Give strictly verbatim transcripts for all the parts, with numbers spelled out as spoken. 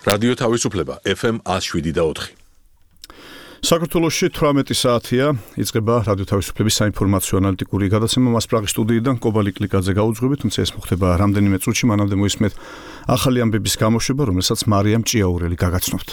რადიო თავისუფლება ეფ ემ one oh seven და four. საქართველოში eighteen საათია იწყება რადიო თავისუფლების საინფორმაციო ანალიტიკური გადაცემა. მას პრაღის სტუდიიდან კობალი კლიკაძე გაუძღვებით, თუმცა ეს მოხდება რამდენიმე წუთში. მანამდე მოისმენთ ახალი ამბების გამოშვება, რომელსაც მარიამ ჭიაურელი გაგაცნობთ.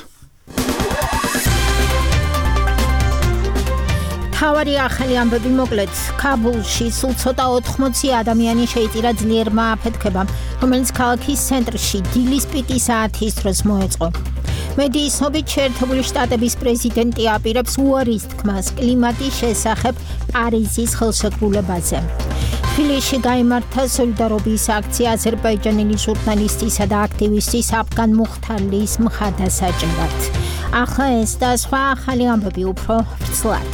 თავარი ახალი ამბები მოკლედ. ქაბულში სულ ცოტა ოთხმოცი ადამიანი შეიწირა ძლიერმა აფეთქებამ, რომელიც ქალაქის ცენტრში დილის პიკი საათის დროს მოეწყო. მედიის ცნობით შეერთებული შტატების პრეზიდენტი აპირებს უარის თქმას კლიმატის შესახებ პარიზის ხელშეკრულებაზე. თბილისში გაიმართა სოლიდარობის აქცია აზერბაიჯანელი ჟურნალისტისა და აქტივისტის აფგან მუხთარლის მხარდასაჭერად. ახლა ეს და სხვა ახალი ამბები უფრო ვრცლად.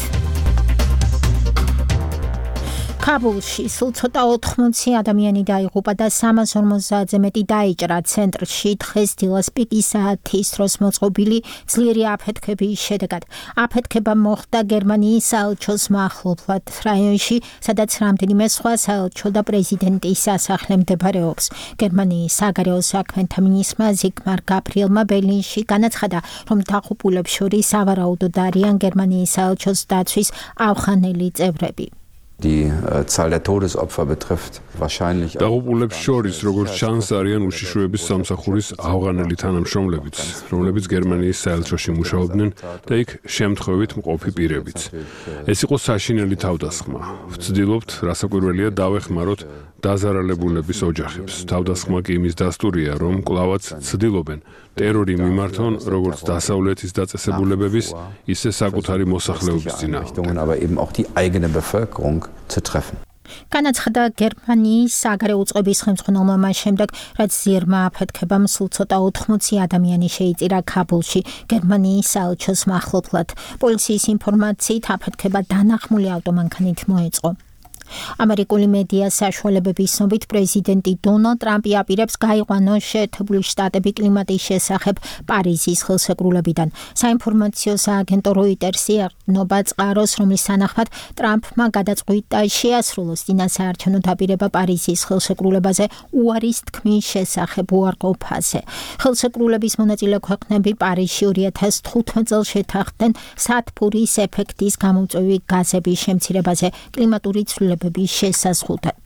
ქაბულში სულ ცოტა ოთხმოცი ადამიანი დაიღუპა და სამას ორმოცდაათზე მეტი დაიჭრა ცენტრში დღეს დილას პიკის საათის დროს მოწყობილი ძლიერი აფეთქების შედეგად. აფეთქება მოხდა გერმანიის საელჩოს მახლობლად რაიონში, სადაც რამდენიმე სხვა საელჩო და პრეზიდენტის სასახლე მდებარეობს. გერმანიის საგარეო საქმეთა მინისტრმა ზიგმარ გაბრიელმა ბერლინში განაცხადა, რომ დაღუპულებს შორის სავარაუდოდ არიან გერმანიის საელჩოს დაცვის ავხანელი წევრები. Die Zahl der Todesopfer betrifft wahrscheinlich დაღუპულებს შორის როგორც ჩანს არიან უშიშროების სამსახურის ავღანელი თანამშრომლებიც, რომლებიც გერმანიის საელჩოში მუშაობდნენ და იქ შემთხვევით მყოფი პირებიც. ეს იყო საშინელი თავდასხმა. ვცდილობთ, რასაკვირველია, დავეხმაროთ დაზარალებულების ოჯახებს. თავდასხმა კი იმის დასტურია, რომ კვლავაც ცდილობენ ტერორი მიმართონ როგორც დასავლეთის დაწესებულებების, ისე საკუთარი მოსახლეობის წინააღმდეგ. aber eben auch die eigene Bevölkerung zu treffen. განაცხადა გერმანიის საგარეო უწყების ხელმძღვანელმა მას შემდეგ, რაც ძლიერმა აფეთქებამ სულ ცოტა ოთხმოცი ადამიანი შეიწირა ქაბულში, გერმანიის საელჩოს მახლობლად. პოლიციის ინფორმაციით აფეთქება დანახმული ავტომანქანით მოეწყო. ამერიკული მედია საშუალებების ცნობით პრეზიდენტი დონალდ ტრამპი აპირებს გაიყვანოს შეერთებული შტატები კლიმატის შესახებ პარიზის ხელშეკრულებიდან. საინფორმაციო სააგენტო როიტერსი ეყრდნობა წყაროს, რომლის თანახმად ტრამპმა გადაწყვიტა შეასრულოს წინასაარჩევნო დაპირება პარიზის ხელშეკრულებაზე უარის თქმის შესახებ უარყოფაზე. ხელშეკრულების მონაწილე ქვეყნები პარიზში two thousand fifteen წელს შეთანხმდნენ სათბურის ეფექტის გამომწვევი გაზების შემცირებაზე კლიმატური ცვლილებების შესაზღვრად.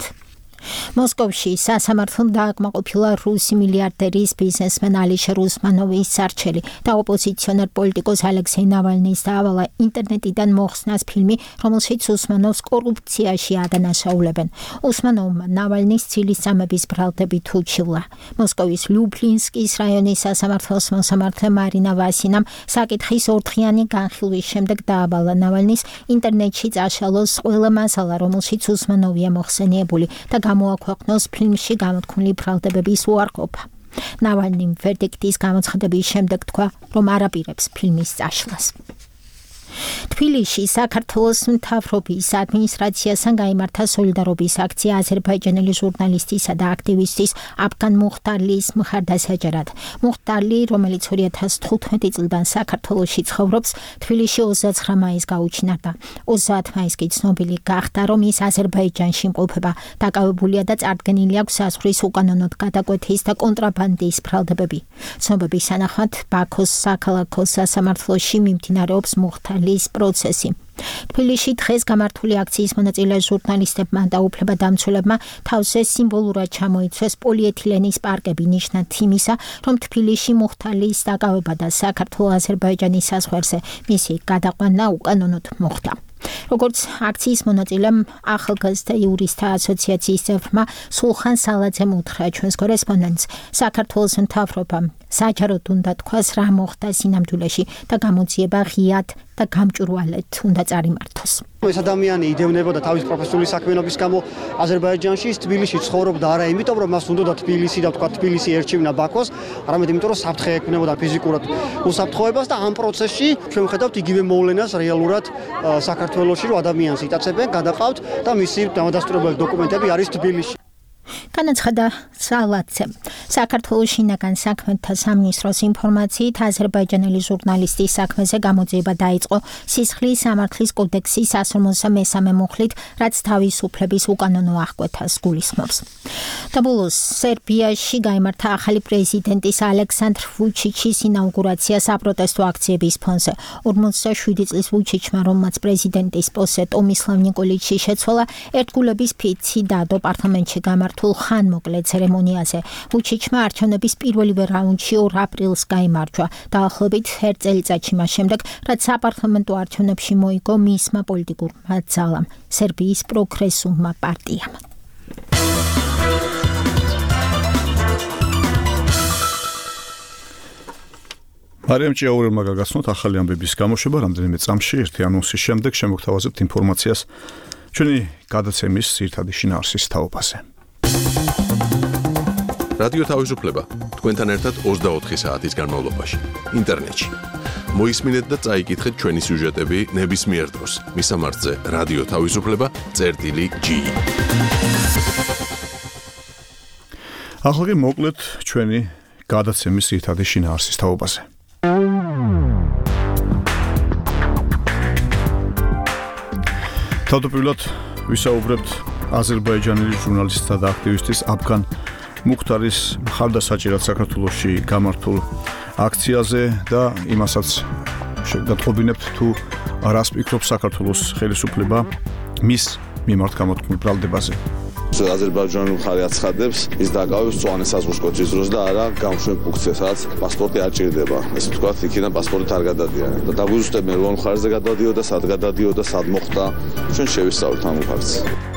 მოსკოვში სასამართლომ დააკმაყოფილა რუსი მილიარდერის ბიზნესმენ ალიშერ უსმანოვის სარჩელი და ოპოზიციონერ პოლიტიკოს ალექსეი ნავალნის დაავალა ინტერნეტიდან მოხსნას ფილმი, რომელშიც უსმანოვს კორუფციაში ადანაშაულებენ. უსმანოვმა ნავალნის ცილისწამების ბრალდებით უჩივლა. მოსკოვის ლიუბლინსკის რაიონის სასამართლოს მოსამართლე მარინა ვასინამ საკითხის ორდღიანი განხილვის შემდეგ დაავალა ნავალნის ინტერნეტში წაშალოს ყველა მასალა, რომელშიც უსმანოვია მოხსენიებული და მოაქვეყნოს ფილმში გამოთქმული ბრალდებების უარყოფა. ნავალნიმ ვერდიქტის გამოცხადების შემდეგ თქვა, რომ არ აპირებს ფილმის წაშლას. თბილისში საქართველოს მთავრობის ადმინისტრაციასთან გაიმართა სოლიდარობის აქცია აზერბაიჯანელი ჟურნალისტისა და აქტივისტის აფგან მუხთარლის მხარდასაჭერად. მუხთარლი, რომელიც two thousand fifteen წლიდან საქართველოში ცხოვრობს, თბილისში twenty-nine მაისს გაუჩინარდა. twenty მაისს კი ცნობილი გახდა, რომ ის აზერბაიჯანში იმყოფება. დაკავებულია და წარდგენილი აქვს საზღვრის უკანონოდ გადაკვეთის და კონტრაბანდის ბრალდებები. ცნობების თანახმად ბაქოს საქალაქო სასამართლოში მიმდინარეობს მუხთარლის პროცესი. თბილისში დღეს გამართული აქციის მონაწილე ჟურნალისტებმა და უფლებადამცველებმა თავზე სიმბოლურად ჩამოიცვეს პოლიეთილენის პარკები ნიშნად იმისა, რომ თბილისში მუხთარლის დაკავება და საქართველო-აზერბაიჯანის საზღვარზე მისი გადაყვანა უკანონოდ მოხდა. როგორც აქციის მონაწილემ ახალგაზრდა იურისტთა ასოციაციის წევრმა სულხან სალაძემ უთხრა ჩვენს კორესპონდენტს, საქართველოს მთავრობამ საჯაროდ უნდა თქვას რა მოხდა სინამდვილეში და გამოძიება ღიად და გამჭვირვალედ უნდა წარიმართოს. ეს ადამიანი იდევნებოდა თავის პროფესიული საქმიანობის გამო აზერბაიჯანში, თბილისში ცხოვრობდა არა იმიტომ, რომ მას უნდოდა თბილისი და თქვა თბილისი ერჩივნა ბაქოს, არამედ იმიტომ, რომ საფრთხე ექმნებოდა ფიზიკურად უსაფრთხოებას და ამ პროცესში ჩვენ ვხედავთ იგივე მოვლენას რეალურად საქართველოში, რომ ადამიანს იტაცებენ, გადაყავთ და მისი დამადასტურებელი დოკუმენტები არის თბილისში. განაცხადა სალაცემ. საქართველოს შინაგან საქმეთა სამინისტროს ინფორმაციით აზერბაიჯანელი ჟურნალისტის საქმეზე გამოძიება დაიწყო სისხლის სამართლის კოდექსის სასრმოსა მესამე მუხლით, რაც თავისუფლების უკანონო აღკვეთას გულისხმობს. და ბოლოს სერბიაში გაიმართა ახალი პრეზიდენტის ალექსანდრ ვუჩიჩის ინაუგურაცია საპროტესტო აქციების ფონზე. ორმოცდაშვიდი წლის ვუჩიჩმა, რომელმაც პრეზიდენტის პოსტზე ტომისლავ ნიკოლიჩი შეცვალა, ერთგულების ფიცი დადო პარლამენტში გამართულ ხანმოკლე ცერემონიაზე. ვუჩიჩმა არჩევნების პირველივე რაუნდში ორ აპრილს გაიმარჯვა, დაახლოებით ერთ წელიწადში მას შემდეგ, რაც საპარლამენტო არჩევნებში მოიგო მისმა პოლიტიკურმა ძალამ, სერბიის პროგრესულმა პარტიამ. მარიამ ჭიაურელმა გაგაცნოთ ახალი ამბების გამოშვება რამდენიმე წამში ერთი ანონსის შემდეგ შემოგთავაზებთ ინფორმაციას ჩვენი გადაცემის ძირითადი შინაარსის თაობაზე. რადიო თავისუფლება თქვენთან ერთად ოცდაოთხი საათის განმავლობაში ინტერნეტში. მოისმინეთ და წაიკითხეთ ჩვენი სიუჟეტები ნებისმიერ დროს. მისამართზე რადიო თავისუფლება წერტილი ჯი. ახლა კი მოკლედ ჩვენი გადაცემის ძირითადი შინაარსის თაობაზე. თავდაპირველად ვისაუბრებთ აზერბაიჯანელი ჟურნალისტთა და აქტივისტის აფგან მუხთარის მხარდასაჭერად საქართველოში გამართულ აქციაზე და იმასაც შეგატყობინებთ თუ რას ფიქრობს საქართველოს ხელისუფლება მის მიმართ გამოთქმულ ბრალდებაზე. აზერბაიჯანული მხარე აცხადებს, ის დაკავებს მწვანე საზღვრის კოჭის დროს და არა გამშვენ ფუნქციას, სადაც პასპორტი არ ჭირდება. ეს ვთქვათ, იქიდან პასპორტით არ გადადიან. და დაგვიზუსტებენ, რომ მხარეზე გადადიოდა, სად გადადიოდა, სად მოხდა. ჩვენ შევისწავლეთ ამ ფაქტს.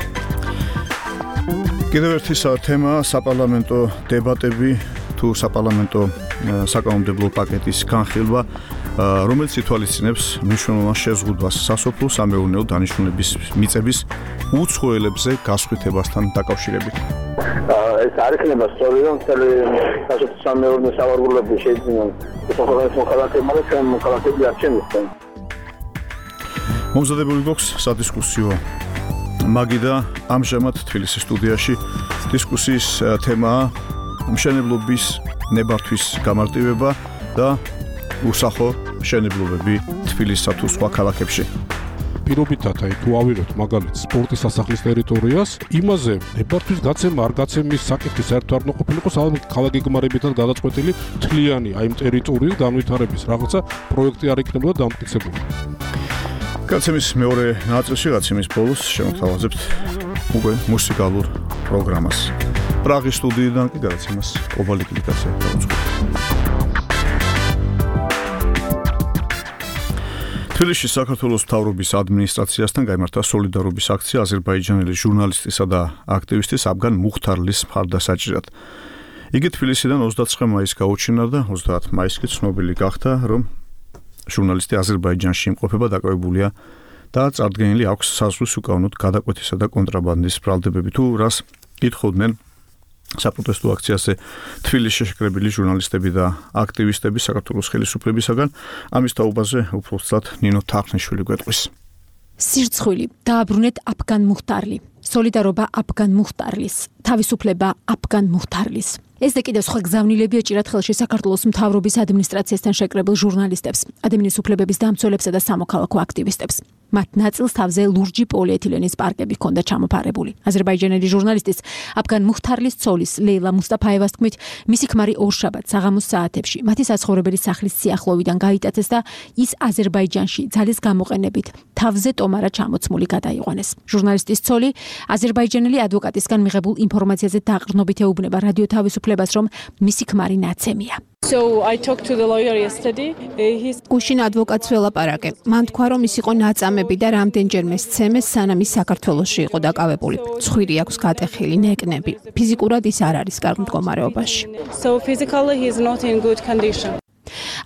კიდევ ერთი თემა საპარლამენტო დებატები თუ საპარლამენტო საკანონმდებლო პაკეტის განხილვა, რომელიც ითვალისწინებს მნიშვნელოვან შეზღუდვას სასოფლო სამეურნეო დანიშნულების მიწების უცხოელებზე გასხვითებასთან დაკავშირებით. ეს არ იქნება სწორი, რომ მთელი სასოფლო სამეურნეო სავარგულები შეიძინონ საქართველოს მოქალაქეებმა და ჩვენ მოქალაქეები არ შემოსწონ. მომზადებული გვაქვს სადისკუსიო მაგიდა ამჟამად თბილისის სტუდიაში დისკუსიის თემაა მშენებლობის ნებართვის გამარტივება და უსახო მშენებლობები თბილისსა თუ სხვა ქალაქებში. პირობითად აი თუ ავიღებთ მაგალითად სპორტის სასახლის ტერიტორიას, იმაზე ნებართვის გაცემა არ გაცემის საკითხი საერთოდ არ ყოფილიყოს, ალბათ ქალაქგეგმარებითად გადაწყვეტილი თლიანი აი ამ ტერიტორიის განვითარების რაღაცა პროექტი არ იქნებოდა დამტკიცებული. გაცემის მეორე ნაწილში გაცემის ბოლოს შემოგთავაზებთ უკვე მუსიკალურ პროგრამას. პრაღის სტუდიიდან კი გადაცემას კობალი კლიკაზე დავუძღვით. თბილისში საქართველოს მთავრობის ადმინისტრაციასთან გაიმართა სოლიდარობის აქცია აზერბაიჯანელი ჟურნალისტისა და აქტივისტის აფგან მუხთარლის მხარდასაჭერად. იგი თბილისიდან ოცდაცხრა მაისს გაუჩინა და ოცდაათი მაისს კი ცნობილი გახდა, რომ ჟურნალისტი აზერბაიჯანში იმყოფება დაკავებულია და წარდგენილი აქვს საზღვრის უკავონოდ გადაკვეთისა და კონტრაბანდის ბრალდებები. თუ რას კითხავდნენ საპროტესტო აქციაზე თბილისში შეკრებილი ჟურნალისტები და აქტივისტები საქართველოს ხელისუფლებისაგან, ამის თაობაზე უფრო სწრაფად ნინო თახნიშვილი გვეტყვის. სირცხვილი დააბრუნეთ აფგან მუხტარლი, სოლიდარობა აფგან მუხტარლის, თავისუფლება აფგან მუხტარლის. ეს და კიდევ სხვა გზავნილები ეჭირათ ხელში საქართველოს მთავრობის ადმინისტრაციასთან შეკრებილ ჟურნალისტებს, ადამიანის უფლებების დამცველებსა და სამოქალაქო აქტივისტებს. მათ ნაწილს თავზე ლურჯი პოლიეთილენის პარკები ჰქონდა ჩამოფარებული. აზერბაიჯანელი ჟურნალისტის აფგან მუხთარლის ცოლის ლეილა მუსტაფაევას თქმით, მისი ქმარი ორშაბათს საღამოს საათებში მათი საცხოვრებელი სახლის სიახლოვიდან გაიტაცეს და ის აზერბაიჯანში ძალის გამოყენებით თავზე ტომარა ჩამოცმული გადაიყვანეს. ჟურნალისტის ცოლი აზერბაიჯანელი ადვოკატისგან მიღებულ ინფორმაციაზე დაყრდნობით ეუბნება რადიო თავისუფლებას, რომ მისი ქმარი ნაცემია. So I talked to the lawyer yesterday. He's გუშინ ადვოკატს ველაპარაკე. მან თქვა, რომ ის იყო ნაწამები და რამდენჯერმე სცემეს, სანამ ის საქართველოში იყო დაკავებული. ცხვირი აქვს გატეხილი, ნეკნები. ფიზიკურად ის არ არის კარგ მდგომარეობაში. So physically he's not in good condition.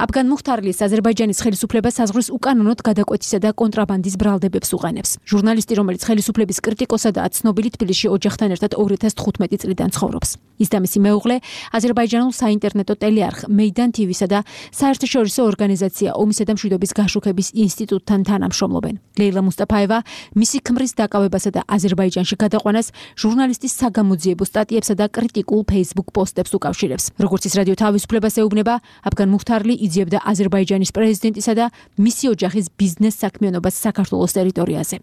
აფგან მუხთარლის აზერბაიჯანის ხელისუფლება საზღვრის უკანონოდ გადაკვეთისა და კონტრაბანდის ბრალდებებს უყენებს. ჟურნალისტი, რომელიც ხელისუფლების კრიტიკოსადაა ცნობილი, თბილისში ოჯახთან ერთად ორი ათას თხუთმეტი წლიდან ცხოვრობს. ის და მისი მეუღლე აზერბაიჯანულ საინტერნეტო ტელეარხ მეიდან ტივისა და საერთაშორისო ორგანიზაცია ომისა და მშვიდობის გაშუქების ინსტიტუტთან თანამშრომლობენ. ლეილა მუსტაფაევა მისი ქმრის დაკავებასა და აზერბაიჯანში გადაყვანას ჟურნალისტის საგამოძიებო სტატიებსა და კრიტიკულ Facebook პოსტებს უკავშირებს. როგორც ის რადიო თავისუფლებას ეუბნება, აფგან მუხთარლი იძიებდა აზერბაიჯანის პრეზიდენტისა და მისი ოჯახის ბიზნეს საქმიანობას საქართველოს ტერიტორიაზე.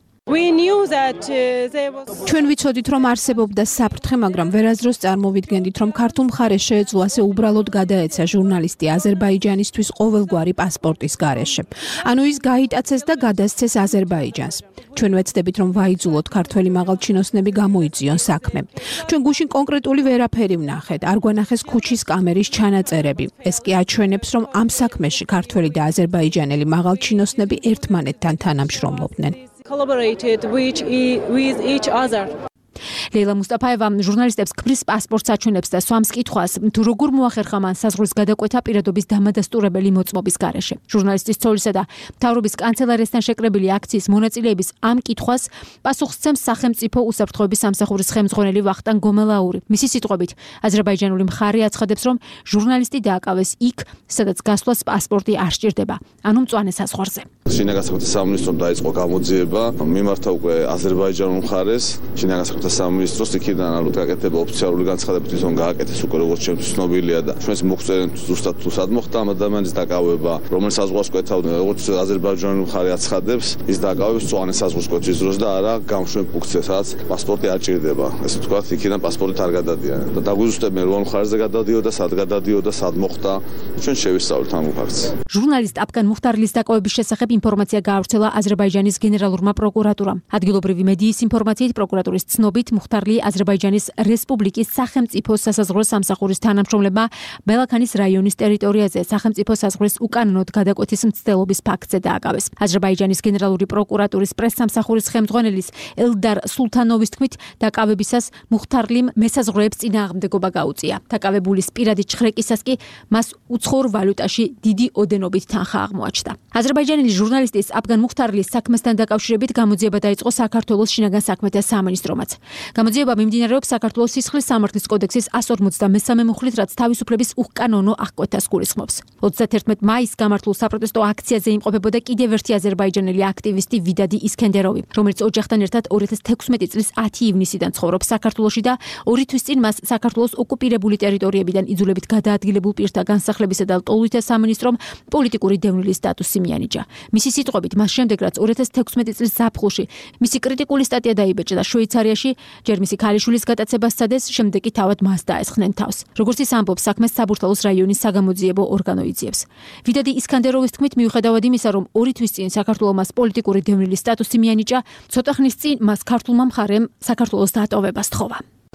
ჩვენ ვიცოდით, რომ არსებობდა საფრთხე, მაგრამ ვერასდროს წარმოვიდგენდით, რომ ქართულ მხარეს შეეძლო ასე უბრალოდ გადაეცა ჟურნალისტი აზერბაიჯანისთვის ყოველგვარი პასპორტის გარეშე. ანუ ის გაიტაცეს და გადასცეს აზერბაიჯანს. ჩვენ ვეცდებით, რომ ვაიძულოთ ქართველი მაღალჩინოსნები გამოიწიონ საქმე. ჩვენ გუშინ კონკრეტული ვერაფერი ვნახეთ, არ გვანახეს ქუჩის კამერის ჩანაწერები. ეს კი აჩვენებს, რომ ამ საქმეში ქართველი და აზერბაიჯანელი მაღალჩინოსნები ერთმანეთთან თანამშრომლობდნენ. collaborated with, with each other. ლეილა მუსტაფაევა ჟურნალისტებს ქმრის პასპორტს აჩვენებს და სვამს კითხვას, თუ როგორ მოახერხა მან საზღვრის გადაკვეთა პირადობის დამადასტურებელი მოწმობის გარეშე. ჟურნალისტის ცოლისა და მთავრობის კანცელარიასთან შეკრებილი აქციის მონაწილეების ამ კითხვას პასუხს სცემს სახელმწიფო უსაფრთხოების სამსახურის ხელმძღვანელი ვახტანგ გომელაური. მისი სიტყვებით, აზერბაიჯანული მხარე აცხადებს, რომ ჟურნალისტი დააკავეს იქ, სადაც გასვლას პასპორტი არ სჭირდება, ანუ მწვანე საზღვარზე. შინაგან საქმეთა სამინისტრომ დაიწყო გამოძიება, მიმართა უკვე აზერბაიჯანულ მხარეს, შინაგან საქმეთა სამინისტროს იქიდან ალბათ გაკეთება ოფიციალური განცხადება თვითონ გააკეთეს უკვე როგორც ჩემთვის ცნობილია და ჩვენს მოხსენებთ ზუსტად თუ სად მოხდა ამ ადამიანის დაკავება, რომელიც საზღვარს კვეთავდნენ, როგორც აზერბაიჯანული მხარე აცხადებს, ის დაკავებს მწვანე საზღვრის კვეთის დროს და არა გამშვენ პუნქტზე, სადაც პასპორტი არ ჭირდება. ესე ვთქვათ, იქიდან პასპორტით არ გადადიან. და დაგვიზუსტებენ რომ მხარეზე გადადიოდა, სად გადადიოდა, სად მოხდა. ჩვენ შევისწავლეთ ამ ფაქტს. ჟურნალისტ აფგან მუხთარლის დაკავების შესახებ ინფორმაცია გაავრცელა აზერბაიჯანის გენერალურმა პროკურატურამ. ადგილობრივი მედიის ინფორმაციით პროკურატურის ცნობით მუხთარლი აზერბაიჯანის რესპუბლიკის სახელმწიფო სასაზღვრო სამსახურის თანამშრომლებმა ბელაქანის რაიონის ტერიტორიაზე სახელმწიფო საზღვრის უკანონოდ გადაკვეთის მცდელობის ფაქტზე დააკავეს. აზერბაიჯანის გენერალური პროკურატურის პრესსამსახურის ხელმძღვანელის ელდარ სულთანოვის თქმით, დაკავებისას მუხთარლიმ მესაზღვრეებს წინააღმდეგობა გაუწია. დაკავებულის პირადი ჩხრეკისას კი მას უცხოურ ვალუტაში დიდი ოდენობით თანხა აღმოაჩნდა. აზერბაიჯანელი ჟურნალისტის აფგან მუხთარლის საქმესთან დაკავშირებით გამოძიება დაიწყო საქართველოს შინაგან საქმეთა სამინისტრომაც. გამოძიება მიმდინარეობს საქართველოს სისხლის სამართლის კოდექსის εκατს ორმოცდამესამე მუხლით, რაც თავისუფლების უკანონო აღკვეთას გულისხმობს. ოცდაათერთმეტ მაისს გამართულ საპროტესტო აქციაზე იმყოფებოდა კიდევ ერთი აზერბაიჯანელი აქტივისტი ვიდადი ისქენდეროვი, რომელიც ოჯახთან ერთად ორი ათას თექვსმეტი წლის ათი ივნისიდან ცხოვრობს საქართველოში და ორი თვის წინ მას საქართველოს ოკუპირებული ტერიტორიებიდან იძულებით გადაადგილებულ პირთა განსახლებისა და ლტოლვითა სამინისტრომ პოლიტიკური დევნილის სტატუსი მიანიჭა. მისი სიტყვებით, მას შემდეგ რაც ორი ათას თექვსმეტი წლის ზაფხულში მისი კრიტიკული სტატია დაიბეჭდა და შვეიცარიაში ჯერ მისი ქალიშვილის გატაცებას სცადეს, შემდეგ კი თავად მას დაესხნენ თავს. როგორც ის ამბობს, საქმეს საბურთალოს რაიონის საგამოძიებო ორგანო იძიებს. ვიდადი ისქანდეროვის თქმით, მიუხედავად იმისა, რომ ორი თვის წინ საქართველოს მას პოლიტიკური დევნილის სტატუსი მიანიჭა, ცოტა ხნის წინ მას ქართულმა მხარემ საქართველოს დატოვება სთხოვა.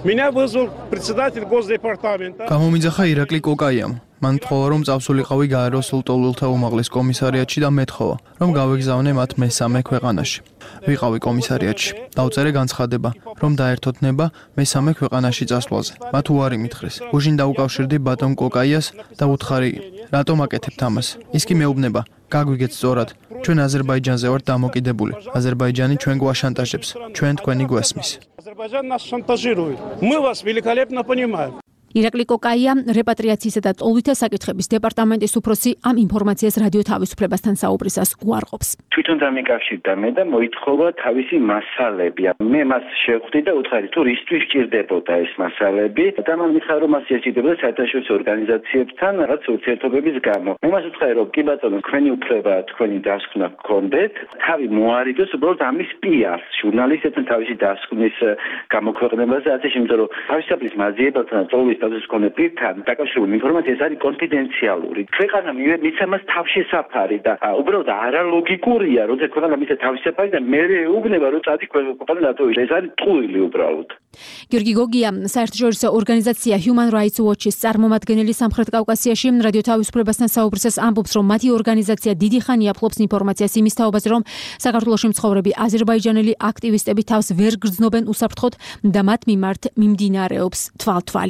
გამომიძახა ირაკლი კოკაიამ. მან თხოვა, რომ წავსულიყავი გაეროს ლტოლვილთა უმაღლეს კომისარიატში და მეთხოვა, რომ გავეგზავნე მათ მესამე ქვეყანაში. ვიყავი კომისარიატში. დავწერე განცხადება, რომ დაერთოთ ნება მესამე ქვეყანაში წასვლაზე. მათ უარი მითხრეს. გუშინ დაუკავშირდი ბატონ კოკაიას და უთხარი, რატომ აკეთებთ ამას? ის კი მეუბნება, გაგვიგეთ სწორად. ჩვენ აზერბაიჯანზე ვართ დამოკიდებული. აზერბაიჯანი ჩვენ გვაშანტაჟებს. ჩვენ თქვენი გვესმის. Азербайджан нас шантажирует. Мы вас великолепно понимаем. ირაკლი კოკაია რეპატრიაციისა და ტოლვითა საკითხების დეპარტამენტის უფროსი ამ ინფორმაციას რადიო თავისუფლებასთან საუბრისას უარყოფს. თვითონ დამიკავშირდა მე და მოითხოვა თავისი მასალები. მე მას შევხვდი და უთხარი თუ რისთვის სჭირდებოდა ეს მასალები და მან მითხრა რომ მას სჭირდებოდა საერთაშორისო ორგანიზაციებთან რაღაც ურთიერთობების გამო. მე მას უთხარი რომ კი ბატონო, თქვენი უფლება, თქვენი დასკვნა გქონდეთ, თავი მოარიდოს უბრალოდ ამის პიარს, ჟურნალისტებთან თავისი დასკვნის გამოქვეყნებაზე, ასე შემიძლია რომ თავისუფლის მაძიებელთან და ტოლვის ეს კონე პირთან დაკავშირებული ინფორმაცია ეს არის კონფიდენციალური. ქვეყანა მისცა მას თავშესაფარი და უბრალოდ არალოგიკურია, როცა ქვეყანა მისცა თავშესაფარი და მე ეუბნება რომ წადი ქვეყანა დატოვოს. ეს არის ტყუილი უბრალოდ. გიორგი გოგია, საერთაშორისო ორგანიზაცია Human Rights Watch-ის წარმომადგენელი სამხრეთ კავკასიაში რადიო თავისუფლებასთან საუბრისას ამბობს, რომ მათი ორგანიზაცია დიდი ხანია ფლობს ინფორმაციას იმის თაობაზე, რომ საქართველოში მცხოვრები აზერბაიჯანელი აქტივისტები თავს ვერ გრძნობენ უსაფრთხოდ და მათ მიმართ მიმდინარეობს თვალთვალი.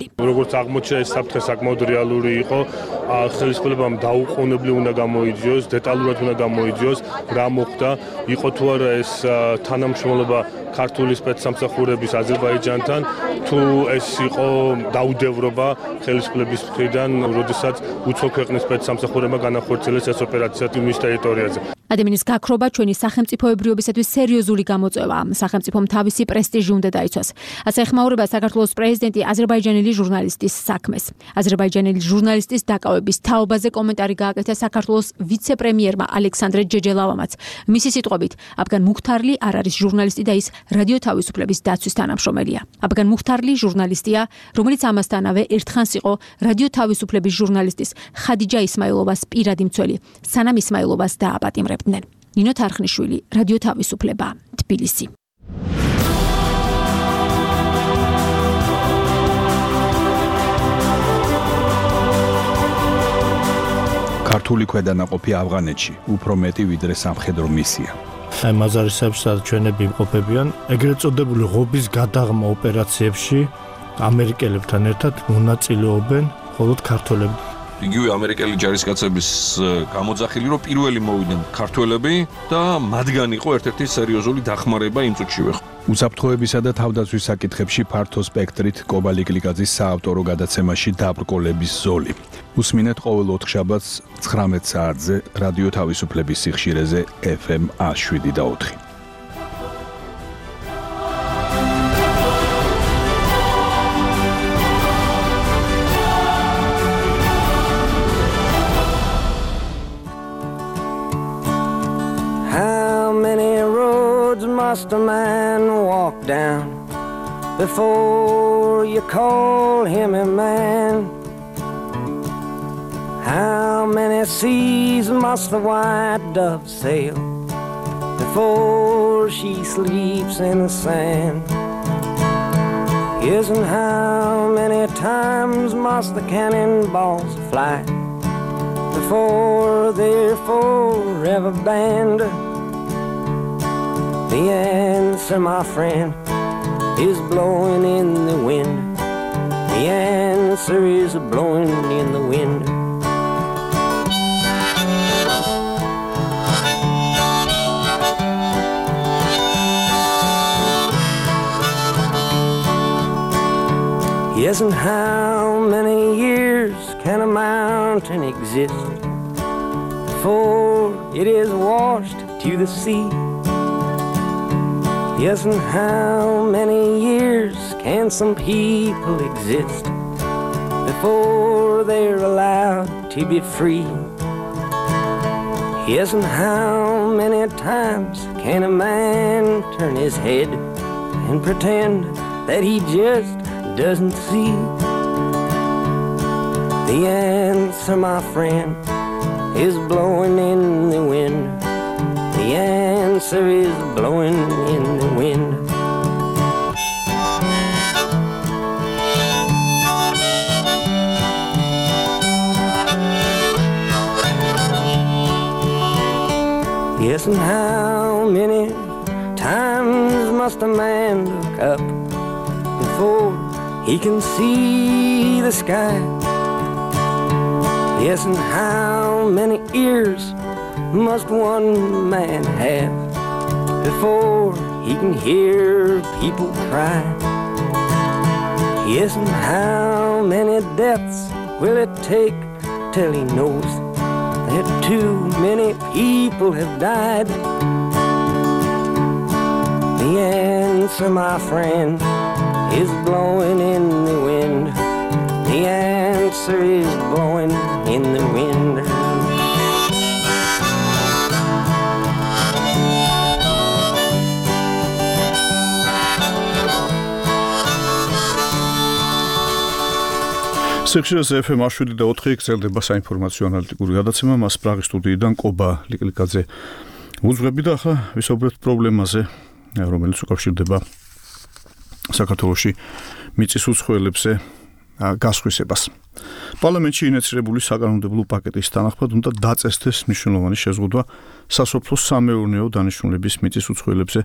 როგორც აღმოჩნდა ეს საფრთხე საკმაოდ რეალური იყო. ხელისუფლებამ დაუყოვნებლი უნდა გამოიძიოს, დეტალურად უნდა გამოიძიოს რა მოხდა, იყო თუ არა ეს თანამშრომლობა ქართული სპეცსამსახურების აზერბაიჯანთან, თუ ეს იყო დაუდევრობა ხელისუფლების მხრიდან, როდესაც უცხო ქვეყნის სპეცსამსახურებმა განახორციელეს ეს ოპერაცია მის ტერიტორიაზე. ადამიანის გაქრობა ჩვენი სახელმწიფოებრიობისათვის სერიოზული გამოწვევაა. სახელმწიფომ თავისი პრესტიჟი უნდა დაიცვას. ასე ეხმაურება საქართველოს პრეზიდენტი აზერბაიჯანელი ჟურნალისტის საქმეს. აზერბაიჯანელი ჟურნალისტის დაკავების თაობაზე კომენტარი გააკეთა საქართველოს ვიცე-პრემიერმა ალექსანდრე ჯეჯელავამაც. მისი სიტყვებით, აბგან მუხთარლი არ არის ჟურნალისტი და ის რადიო თავისუფლების დაცვის თანამშრომელია. აბგან მუხთარლი ჟურნალისტია, რომელიც ამასთანავე ერთხანს იყო რადიო თავისუფლების ჟურნალისტის ხადიჯა ისმაილოვას პირადი მცველი, სანამ ისმაილოვას დააპატიმრებდნენ. ნინო თარხნიშვილი, რადიო თავისუფლება, თბილისი. ქართული ქვედანაყოფი ავღანეთში უფრო მეტი ვიდრე სამხედრო მისია. აი მაზარისეებს ჩვენები იმყოფებიან ეგრეთ წოდებული ღობის გადაღმა ოპერაციებში ამერიკელებთან ერთად მონაწილეობენ მხოლოდ ქართველები. იგივე ამერიკელი ჯარისკაცების გამოძახილი რომ პირველი მოვიდნენ ქართველები და მათგან იყო ერთ-ერთი სერიოზული დახმარება იმ წუთშივე. უსაფრთხოებისა და თავდაცვის საკითხებში ფართო სპექტრით კობა ლიკლიკაძის საავტორო გადაცემაში დაბრკოლების ზოლი. უსმინეთ ყოველ ოთხშაბათს ცხრამეტ საათზე რადიო თავისუფლების სიხშირეზე ეფ ემ ათი შვიდი და ოთხი. Must a man walk down before you call him a man? How many seas must the white dove sail before she sleeps in the sand? Yes, and how many times must the cannonballs fly before they're forever banned? The answer, my friend, is blowing in the wind. The answer is blowing in the wind. Yes, and how many years can a mountain exist before it is washed to the sea? Yes, and how many years can some people exist before they're allowed to be free? Yes, and how many times can a man turn his head and pretend that he just doesn't see? The answer, my friend, is blowing in the wind. The answer is blowing in the wind. Yes, and how many times must a man look up before he can see the sky? Yes, and how many ears must one man have before he can hear people cry? Yes, and how many deaths will it take till he knows that too many people have died? The answer, my friend, is blowing in the wind. The answer is blowing in the wind. სიხშირეზე ეფ ემ ათი შვიდი და ოთხი გრძელდება საინფორმაციო ანალიტიკური გადაცემა. მას პრაღის სტუდიიდან კობა ლიკლიკაძე უძღვები და ახლა ვისაუბრებთ პრობლემაზე, რომელიც უკავშირდება საქართველოში მიწის უცხოელებზე გასხვისებას. პარლამენტში ინიციირებული საკანონმდებლო პაკეტის თანახმად უნდა დაწესდეს მნიშვნელოვანი შეზღუდვა სასოფლო-სამეურნეო დანიშნულების მიწის უცხოელებზე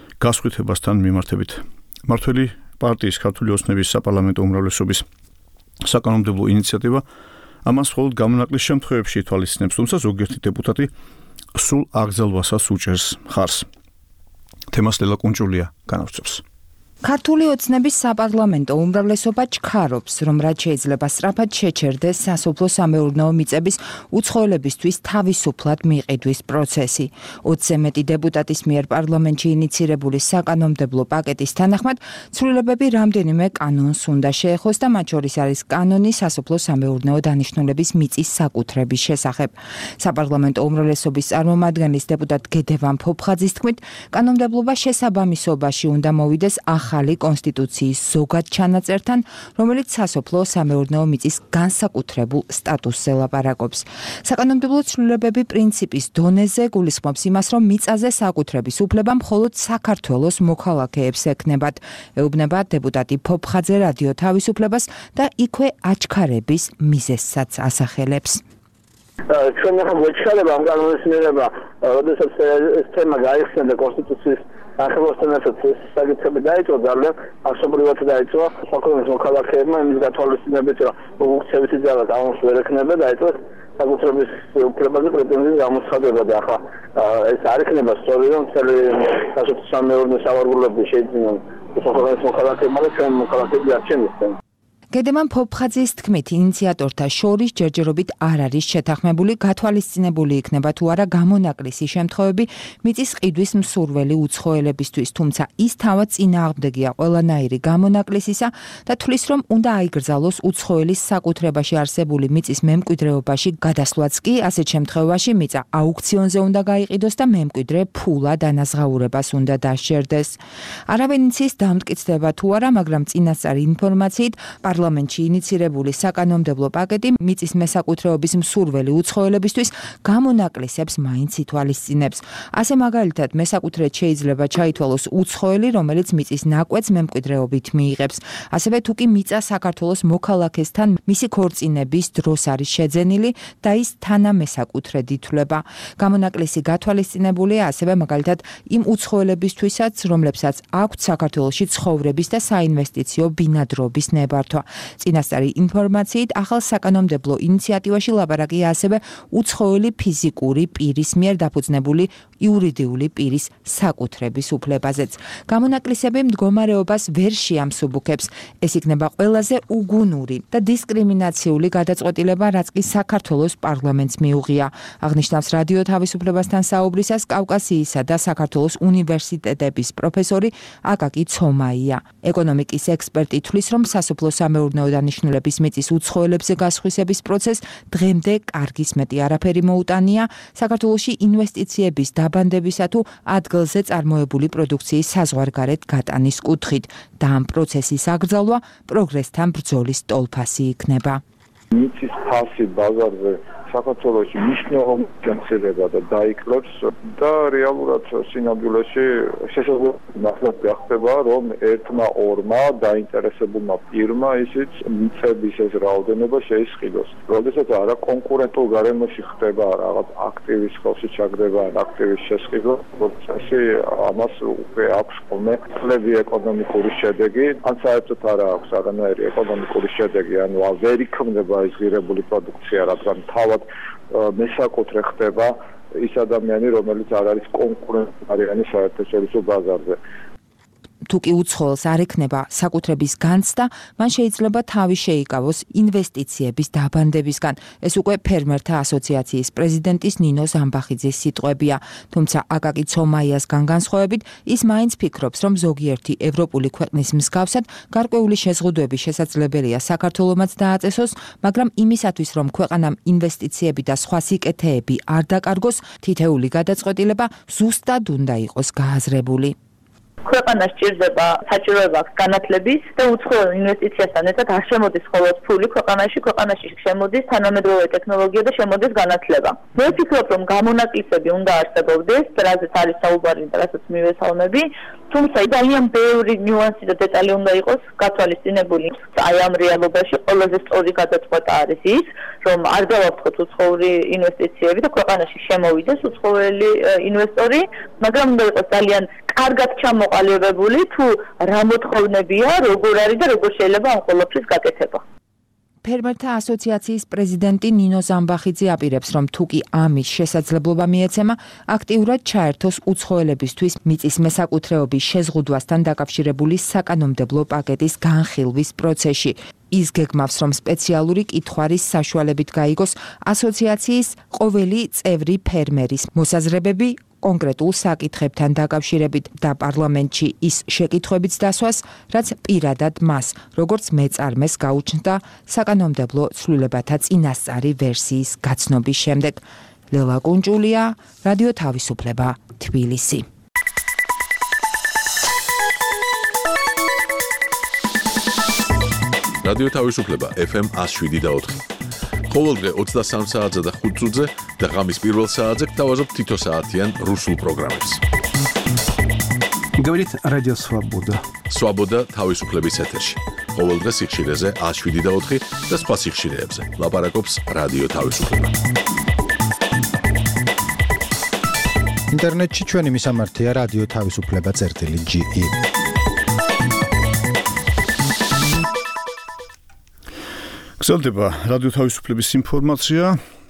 გასხვითებასთან მიმართებით. მმართველი პარტიის ქართული ოცნების საპარლამენტო უმრავლესობის საკანონმდებლო ინიციატივა ამას მხოლოდ გამონაკლის შემთხვევებში ითვალისწინებს, თუმცა ზოგიერთი დეპუტატი სულ აკრძალვასაც უჭერს ხარს. თემას ლელა კუნჭულია განავრცობს. ქართული ოცნების საპარლამენტო უმრავლესობა ჩქარობს, რომ რაც შეიძლება სწრაფად შეჩერდეს სასოფლო-სამეურნეო მიწების უცხოელებისთვის თავისუფლად მიყიდვის პროცესი. ოცზე მეტი დეპუტატის მიერ პარლამენტში ინიცირებული საკანონმდებლო პაკეტის თანახმად ცვლილებები რამდენიმე კანონს უნდა შეეხოს და მათ შორის არის კანონი სასოფლო-სამეურნეო დანიშნულების მიწის საკუთრების შესახებ. საპარლამენტო უმრავლესობის წარმომადგენლის დეპუტატ გედევან ფოფხაძის თქმით, კანონმდებლობა შესაბამისობაში უნდა მოვიდეს ახალი კონსტიტუციის ზოგად ჩანაწერთან, რომელიც სასოფლო-სამეურნეო მიწის განსაკუთრებულ სტატუსზე ლაპარაკობს. საკანონმდებლო ცვლილებები პრინციპის დონეზე გულისხმობს იმას, რომ მიწაზე საკუთრების უფლება მხოლოდ საქართველოს მოქალაქეებს ექნებათ. ეუბნება დეპუტატი ფოფხაძე რადიო თავისუფლებას და იქვე აჩქარების მიზეზსაც ასახელებს. ჩვენ ახლა გვეჩქარება ამ კანონის მიღება, როდესაც ეს თემა გაიხსნა კონსტიტუციის ახალოსთანაც საკითხები დაიწყო ძალიან ასობრივად დაიწყო საქართველოს მოქალაქეებმა იმის გათვალისწინებით, რომ უქცევითი ძალა გამოს ვერ ექნება დაიწყო საკუთრების უფლებაზე პრეტენზიის გამოცხადება და ახლა ეს არ იქნება სწორი, რომ მთელი სასოფლო-სამეურნეო სავარგულები შეიძინონ საქართველოს მოქალაქეებმა და ჩვენ მოქალაქეები არჩენისთენ. გედევან ფოფხაძის თქმით, ინიციატორთა შორის ჯერჯერობით არ არის შეთანხმებული, გათვალისწინებული იქნება თუ არა გამონაკლისი შემთხვევები მიწის ყიდვის მსურველი უცხოელებისთვის, თუმცა ის თავად წინააღმდეგია ყველანაირი გამონაკლისისა და თვლის, რომ უნდა აიგრძალოს უცხოელის საკუთრებაში არსებული მიწის მემკვიდრეობაში გადასვლაც კი, ასეთ შემთხვევაში მიწა აუქციონზე უნდა გაიყიდოს და მემკვიდრე ფულად ანაზღაურებას უნდა დასჯერდეს. არავინ იცის დამტკიცდება თუ არა, მაგრამ წინასწარი ინფორმაციით პარლამენტში ინიცირებული საკანონმდებლო პაკეტი მიწის მესაკუთრეობის მსურველი უცხოელებისთვის გამონაკლისებს მაინც ითვალისწინებს. ასე მაგალითად, მესაკუთრედ შეიძლება ჩაითვალოს უცხოელი, რომელიც მიწის ნაკვეთს მემკვიდრეობით მიიღებს. ასევე თუ კი მიწა საქართველოს მოქალაქესთან მისი ქორწინების დროს არის შეძენილი და ის თანამესაკუთრედ ითვლება. გამონაკლისი გათვალისწინებულია ასევე მაგალითად იმ უცხოელებისთვისაც, რომლებსაც აქვთ საქართველოში ცხოვრების და საინვესტიციო ბინადრობის ნებართვა. წინასწარი ინფორმაციით, ახალ საკანონმდებლო ინიციატივაში ლაპარაკია ასევე უცხოელი ფიზიკური პირის მიერ დაფუძნებული იურიდიული პირის საკუთრების უფლებაზეც. გამონაკლისები მდგომარეობას ვერ შეამსუბუქებს. ეს იქნება ყველაზე უგუნური და დისკრიმინაციული გადაწყვეტილება, რაც კი საქართველოს პარლამენტს მიუღია. აღნიშნავს რადიო თავისუფლებასთან საუბრისას კავკასიისა და საქართველოს უნივერსიტეტების პროფესორი აკაკი ცომაია. ეკონომიკის ექსპერტი თვლის, რომ სასოფლო-სამეურნეო დანიშნულების მიწის უცხოელებზე გასხვისების პროცესს დღემდე კარგის მეტი არაფერი მოუტანია საქართველოში ინვესტიციების დაბანდებისა თუ ადგილზე წარმოებული პროდუქციის საზღვარგარეთ გატანის კუთხით და ამ პროცესის აკრძალვა პროგრესთან ბრძოლის ტოლფასი იქნება. მიწის ფასი ბაზარზე საქართველოში მნიშვნელოვნად შემცირდება და დაიკლებს და რეალურად სინამდვილეში შესაძლებლად გახდება, რომ ერთმა ორმა დაინტერესებულმა პირმა ისიც მიწების ეს რაოდენობა შეისყიდოს. როდესაც არა კონკურენტულ გარემოში ხდება რაღაც აქტივის ხელში ჩაგდება ან აქტივის შესყიდვა, პროცესი ამას უკვე აქვს ხოლმე წლები ეკონომიკური შედეგი, ან საერთოდ არა აქვს არანაირი ეკონომიკური შედეგი, ანუ ვერ იქმნება ეს ღირებული პროდუქცია, რადგან თავად მესაკუთრე ხდება ის ადამიანი, რომელიც არ არის კონკურენტარი საერთაშორისო ბაზარზე. თუ კი უცხოელს არ ექნება საკუთრების განცდა, მან შეიძლება თავი შეიკავოს ინვესტიციების დაბანდებისგან. ეს უკვე ფერმერთა ასოციაციის პრეზიდენტის ნინო ზამბახიძის სიტყვებია. თუმცა აკაკი ცომაიასგან განსხვავებით, ის მაინც ფიქრობს, რომ ზოგიერთი ევროპული ქვეყნის მსგავსად გარკვეული შეზღუდვები შესაძლებელია საქართველომაც დააწესოს, მაგრამ იმისათვის, რომ ქვეყანამ ინვესტიციები და სხვა სიკეთეები არ დაკარგოს, თითეული გადაწყვეტილება ზუსტად უნდა იყოს გააზრებული. ქვეყანას სჭირდება საჭიროება აქვს განათლების და უცხოელ ინვესტიციასთან ერთად არ შემოდის მხოლოდ ფული ქვეყანაში, ქვეყანაში შემოდის თანამედროვე ტექნოლოგია და შემოდის განათლება. მე ვფიქრობ, რომ გამონაკლისები უნდა არსებობდეს, რაზეც არის საუბარი და რასაც მივესალმები, თუმცა ძალიან ბევრი ნიუანსი და დეტალი უნდა იყოს გათვალისწინებული. აი ამ რეალობაში ყველაზე სწორი გადაწყვეტა არის ის, რომ არ გავაფრთხოთ უცხოური ინვესტიციები და ქვეყანაში შემოვიდეს უცხოელი ინვესტორი, მაგრამ უნდა იყოს ძალიან კარგად ჩამოყალიბებული თუ რა მოთხოვნებია, როგორ არის და როგორ შეიძლება ამ ყველაფრის გაკეთება. ფერმერთა ასოციაციის პრეზიდენტი ნინო ზამბახიძე აპირებს, რომ თუ კი ამის შესაძლებლობა მიეცემა, აქტიურად ჩაერთოს უცხოელებისთვის მიწის მესაკუთრეობის შეზღუდვასთან დაკავშირებული საკანონმდებლო პაკეტის განხილვის პროცესში. ის გეგმავს, რომ სპეციალური კითხვარის საშუალებით გაიგოს ასოციაციის ყოველი წევრი ფერმერის მოსაზრებები კონკრეტულ საკითხებთან დაკავშირებით და პარლამენტში ის შეკითხვებიც დასვას, რაც პირადად მას, როგორც მეწარმეს გაუჩნდა საკანონმდებლო ცვლილებათა წინასწარი ვერსიის გაცნობის შემდეგ. ლელა კუნჭულია, რადიო თავისუფლება, თბილისი. რადიო თავისუფლება ეფ ემ one oh seven და four. ყოველდღე ოცდასამ საათზე და ხუთ წუთზე და ღამის პირველ საათზე გთავაზობთ თითო საათიან რუსულ პროგრამებს. Говорит Радио Свобода. Свобода თავისუფლების ეთერში. ყოველდღე სიხშირეზე one oh seven და four და სხვა სიხშირეებზე. ლაპარაკობს რადიო თავისუფლება. ინტერნეტში ჩვენი მისამართია რადიო თავისუფლება წერტილი ჯი ი. გრძელდება რადიო თავისუფლების ინფორმაცია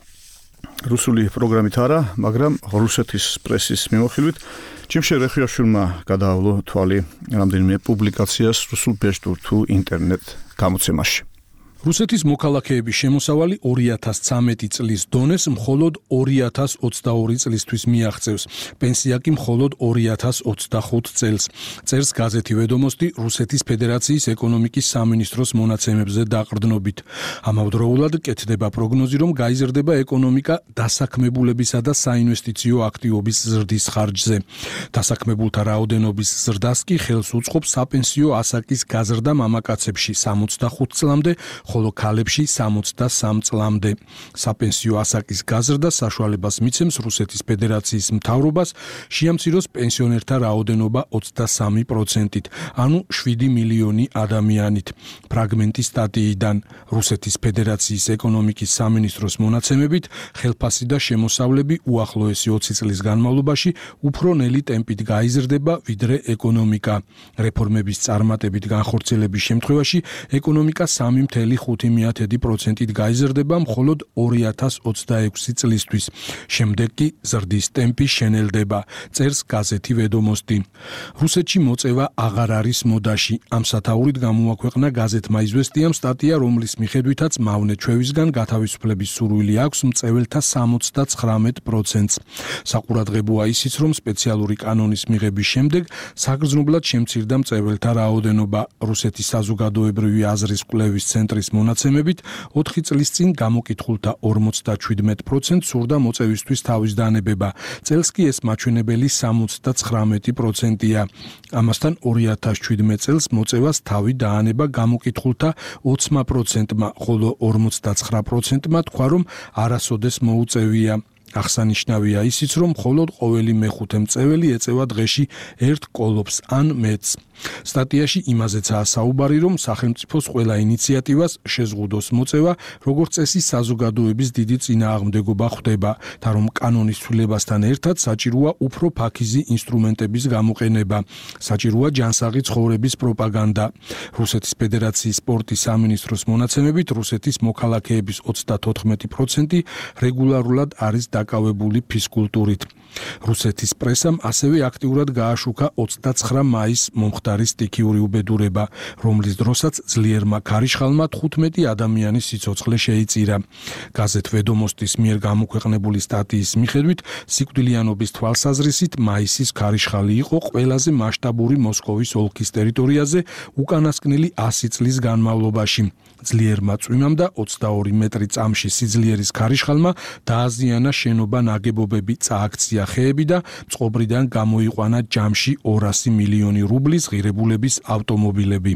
რუსული პროგრამით არა, მაგრამ რუსეთის პრესის მიმოხილვით. ჯიმშე რეხიაშვილმა გადაავლო თვალი რამდენიმე პუბლიკაციას რუსულ ბეჭდურ თუ ინტერნეტ გამოცემაში. რუსეთის მოქალაქეების შემოსავალი ორი ათას ცხრამეტი წლის დონეს მხოლოდ ორი ათას ოცდაორი წლისთვის მიაღწევს. პენსია კი მხოლოდ ორი ათას ოცდახუთ წელს. წერს გაზეთი ვედომოსტი რუსეთის ფედერაციის ეკონომიკის სამინისტროს მონაცემებზე დაყრდნობით. ამავდროულად კეთდება პროგნოზი, რომ გაიზრდება ეკონომიკა დასაქმებულებისა და საინვესტიციო აქტივობის ზრდის ხარჯზე. დასაქმებულთა რაოდენობის ზრდას კი ხელს უწყობს საპენსიო ასაკის გაზრდა მამაკაცებში სამოცდახუთ წლამდე, ხოლო ქალებში სამოცდასამ წლამდე. საპენსიო ასაკის გაზრდა საშუალებას მიცემს რუსეთის ფედერაციის მთავრობას შეამციროს პენსიონერთა რაოდენობა ოცდასამი პროცენტით, ანუ შვიდი მილიონი ადამიანით. ფრაგმენტი სტატიიდან რუსეთის ფედერაციის ეკონომიკის სამინისტროს მონაცემებით, ხელფასი და შემოსავლები უახლოესი ოცი წლის განმავლობაში უფრო ნელი ტემპით გაიზრდება, ვიდრე ეკონომიკა. რეფორმების წარმატებით განხორციელების შემთხვევაში ეკონომიკა სამი ხუთი პროცენტით გაიზრდება მხოლოდ ორი ათას ოცდაექვსი წლისთვის. შემდეგ კი ზრდის ტემპი შენელდება, წერს გაზეთი ვედომოსტი. რუსეთში მოწევა აღარ არის მოდაში. ამ სათაურით გამოაქვეყნა გაზეთმა იზვესტიამ სტატია, რომლის მიხედვითაც მავნე ჩვევისგან გათავისუფლების სურვილი აქვს მწეველთა სამოცდაცხრამეტ პროცენტს. საყურადღებოა ისიც, რომ სპეციალური კანონის მიღების შემდეგ საგრძნობლად შემცირდა მწეველთა რაოდენობა. რუსეთის საზოგადოებრივი აზრის კვლევის ცენტრის მონაცემებით ოთხი წლის წინ გამოკითხულთა ორმოცდაშვიდმეტ პროცენტს სურდა მოწევისთვის თავის დანებება. წელს კი ეს მაჩვენებელი სამოცდაცხრამეტი პროცენტია. ამასთან ორი ათას შვიდმეტ წელს მოწევას თავი დაანება გამოკითხულთა ოცი პროცენტმა, ხოლო ორმოცდაცხრა პროცენტმა თქვა, რომ არასოდეს მოუწევია. აღსანიშნავია ისიც, რომ მხოლოდ ყოველი მეხუთე მწეველი ეწევა დღეში ერთ კოლოფს ან მეტს. სტატიაში იმაზეცაა საუბარი, რომ სახელმწიფოს ყველა ინიციატივას შეზღუდოს მოწევა, როგორც წესი საზოგადოების დიდი წინააღმდეგობა ხვდება და რომ კანონის ცვლილებასთან ერთად საჭიროა უფრო ფაქიზი ინსტრუმენტების გამოყენება. საჭიროა ჯანსაღი ცხოვრების პროპაგანდა. რუსეთის ფედერაციის სპორტის სამინისტროს მონაცემებით, რუსეთის მოქალაქეების ოცდათოთხმეტი პროცენტი რეგულარულად არის დაკავებული ფიზკულტურით. რუსეთის პრესამ ასევე აქტიურად გააშუქა ოცდაცხრა მაისს მომხდარი სტიქიური უბედურება, რომლის დროსაც ძლიერმა ქარიშხალმა თხუთმეტი ადამიანის სიცოცხლე შეიწირა. გაზეთ ვედომოსტის მიერ გამოქვეყნებული სტატიის მიხედვით, სიკვდილიანობის თვალსაზრისით მაისის ქარიშხალი იყო ყველაზე მასშტაბური მოსკოვის ოლქის ტერიტორიაზე უკანასკნელი ასი წლის განმავლობაში. ძლიერმა წვიმამ და ოცდაორი მეტრი წამში სიძლიერის ქარიშხალმა დააზიანა შენობა ნაგებობები, წააქცია ხეები და წყობრიდან გამოიყვანა ჯამში ორასი მილიონი რუბლის ღირებულების ავტომობილები.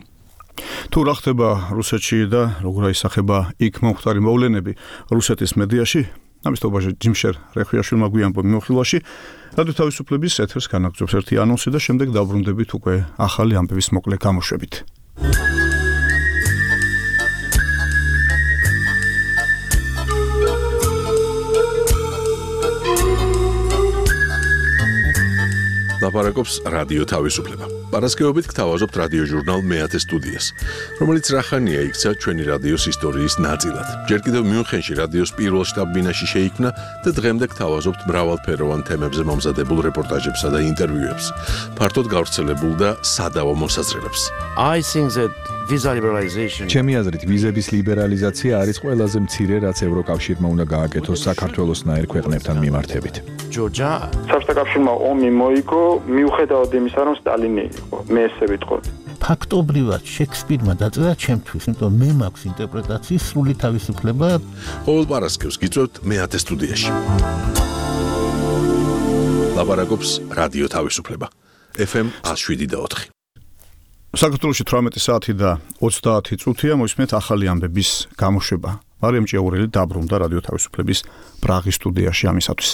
თუ რა ხდება რუსეთში და როგორ აისახება იქ მომხდარი მოვლენები რუსეთის მედიაში, ამის თობაში ჯიმშერ რეხიაშვილმა გვიანბო მიმოხილვაში რადიო თავისუფლების ეთერს განაგრძობს ერთი ანონსი და შემდეგ დავბრუნდებით უკვე ახალი ამბების მოკლე გამოშვებით. ლაპარაკობს რადიო თავისუფლება. პარასკევობით გთავაზობთ რადიო ჟურნალ მეათე სტუდიას, რომელიც რახანია იქცა ჩვენი რადიოს ისტორიის ნაწილად. ჯერ კიდევ მიუნხენში რადიოს პირველ შტაბ-ბინაში შეიქმნა და დღემდე გთავაზობთ მრავალფეროვან თემებზე მომზადებულ რეპორტაჟებსა და ინტერვიუებს, ფართოდ გავრცელებულ და სადავო მოსაზრებებს. I think that visa liberalization ჩემი აზრით ვიზების ლიბერალიზაცია არის ყველაზე მცირე, რაც ევროკავშირმა უნდა გააკეთოს საქართველოსნაირ ქვეყნებთან მიმართებით. Georgia საბჭოთა კავშირმა ომი მოიგო მიუხედავად იმისა, რომ სტალინი იყო. მე ესე ვიტყოდი. ფაქტობრივად შექსპირმა დაწერა ჩემთვის, იმიტომ მე მაქვს ინტერპრეტაციის სრული თავისუფლება. ყოველ პარასკევს გიწევთ მეათე სტუდიაში. ლაპარაკობს რადიო თავისუფლება. ეფ ემ one oh seven და four. საქართველოში თვრამეტი საათი და ოცდაათი წუთია, მოისმენთ ახალი ამბების გამოშვება. მარიამ ჭიაურელი დაბრუნდა რადიო თავისუფლების პრაღის სტუდიაში ამისათვის.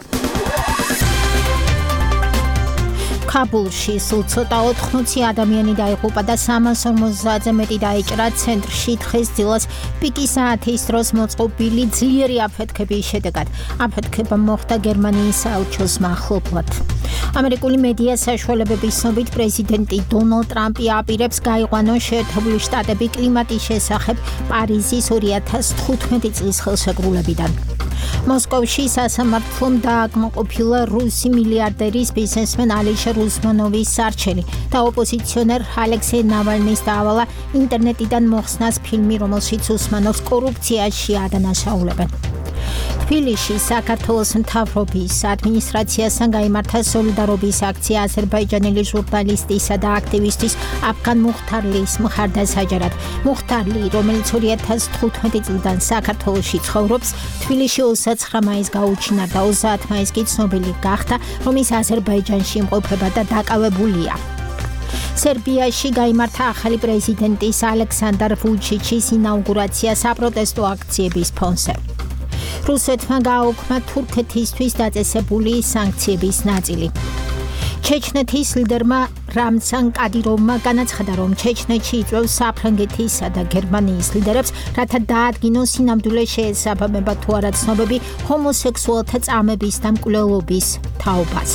კაბულში სულ ცოტა ოთხმოცი ადამიანი დაიღუპა და სამას ორმოცდაათზე მეტი დაიჭრა ცენტრში დღეს დილას პიკი საათის დროს მოწყობილი ძლიერი აფეთქების შედეგად. აფეთქება მოხდა გერმანიის საელჩოს მახლობლად. ამერიკული მედია საშუალებების ცნობით პრეზიდენტი დონალდ ტრამპი აპირებს გაიყვანოს შეერთებული შტატები კლიმატის შესახებ პარიზის ორი ათას თხუთმეტი წლის ხელშეკრულებიდან. მოსკოვში სასამართლომ დააკმაყოფილა რუსი მილიარდერის ბიზნესმენ ალიშერ უსმანოვის სარჩელი და ოპოზიციონერ ალექსეი ნავალნის დაავალა ინტერნეტიდან მოხსნას ფილმი, რომელშიც უსმანოვს კორუფციაში ადანაშაულებენ. თბილისში საქართველოს მთავრობის ადმინისტრაციასთან გაიმართა სოლიდარობის აქცია აზერბაიჯანელი ჟურნალისტისა და აქტივისტის აფგან მუხთარლის მხარდასაჯარად. მუხთარლი, რომელიც ორი ათას თხუთმეტი წლიდან საქართველოში ცხოვრობს, თბილისში ოცდაცხრა მაისს გაუჩინა და ოცდაათ მაისს კი ცნობილი გახდა, რომ ის აზერბაიჯანში იმყოფება და დაკავებულია. სერბიაში გაიმართა ახალი პრეზიდენტის ალექსანდრ ვუჩიჩის ინაუგურაცია საპროტესტო აქციების ფონზე. რუსეთმა გააუქმა თურქეთისთვის დაწესებული სანქციების ნაწილი. ჩეჩნეთის ლიდერმა რამცან კადიროვმა განაცხადა, რომ ჩეჩნეთში იწვევს საფრანგეთისა და გერმანიის ლიდერებს, რათა დაადგინონ სინამდვილე შეესაბამება თუ არა ცნობები ჰომოსექსუალთა წამების და მკვლელობის თაობაზე.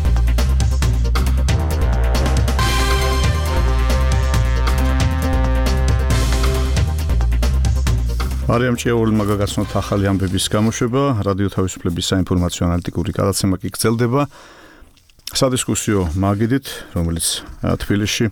მარიამ ჭიაურელმა გაგაცნოთ ახალი ამბების გამოშვება, რადიო თავისუფლების საინფორმაციო ანალიტიკური გადაცემა კი გრძელდება სადისკუსიო მაგიდით, რომელიც თბილისში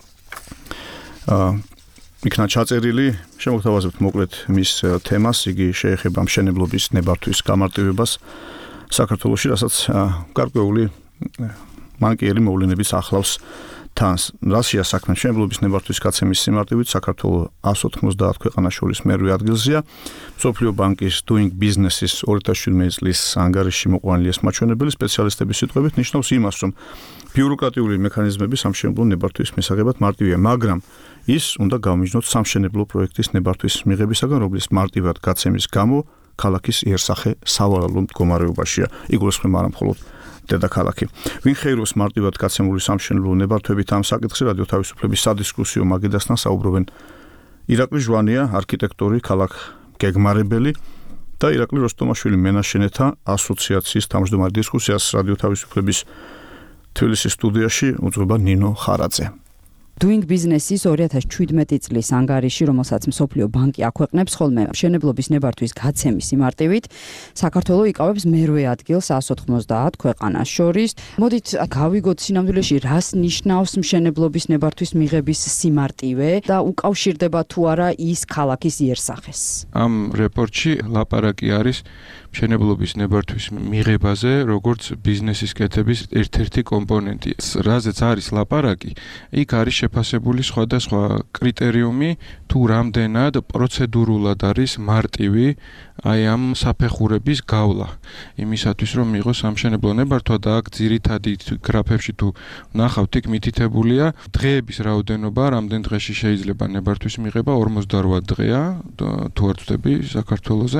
იქნა ჩაწერილი. შემოგთავაზებთ მოკლედ მის თემას, იგი შეეხება მშენებლობის ნებართვის გამარტივებას საქართველოში, რასაც გარკვეული მანკიერი მოვლენებიც ახლავს თანს. რაშია საქმე? მშენებლობის ნებართვის გაცემის სიმარტივით საქართველოს one ninety ქვეყანას შორის მერვე ადგილზეა. მსოფლიო ბანკის Doing Business-ის ორი ათას შვიდმეტი წლის ანგარიში მოყვანილი ეს მაჩვენებელი სპეციალისტების სიტყვებით ნიშნავს იმას, რომ ბიუროკრატიული მექანიზმები სამშენებლო ნებართვის მისაღებად მარტივია, მაგრამ ის უნდა გამიჯნოთ სამშენებლო პროექტის ნებართვის მიღებისაგან, რომლის მარტივად გაცემის გამო ქალაქის იერსახე სავალალო მდგომარეობაშია. იგულისხმება არა მხოლოდ დედაქალაქი. ვინ ხეიროს მარტივად გაცემული სამშენებლო ნებართვებით ამ საკითხზე რადიო თავისუფლების სადისკუსიო მაგიდასთან საუბრობენ ირაკლი ჟვანია, არქიტექტორი, ქალაქ გეგმარებელი და ირაკლი როსტომაშვილი მენაშენეთა ასოციაციის თავმჯდომარე. დისკუსიას რადიო თავისუფლების თბილისის სტუდიაში უძღვება ნინო ხარაძე. Doing Business-ის ორი ათას შვიდმეტი წლის ანგარიში, რომელსაც მსოფლიო ბანკი აქვეყნებს, ხოლმე მშენებლობის ნებართვის გაცემის სიმარტივით საქართველოს იკავებს მერვე ადგილს one ninety ქვეყანას შორის. მოდით გავიგოთ სინამდვილეში რას ნიშნავს მშენებლობის ნებართვის მიღების სიმარტივე და უკავშირდება თუ არა ის ქალაქის იერსახეს. ამ რეპორტში ლაპარაკი არის მშენებლობის ნებართვის მიღებაზე, როგორც ბიზნესის კეთების ერთ-ერთი კომპონენტი. რაზეც არის ლაპარაკი, იქ არის შეფასებული სხვადასხვა კრიტერიუმი, თუ რამდენად პროცედურულად არის მარტივი აი ამ საფეხურების გავლა. იმისათვის რომ მიიღოს სამშენებლო ნებართვა და აქ ძირითადი გრაფებში თუ ნახავთ, იქ მითითებულია დღეების რაოდენობა, რამდენ დღეში შეიძლება ნებართვის მიღება, ორმოცდაორ დღეა, თუ არ ვწდები საქართველოზე.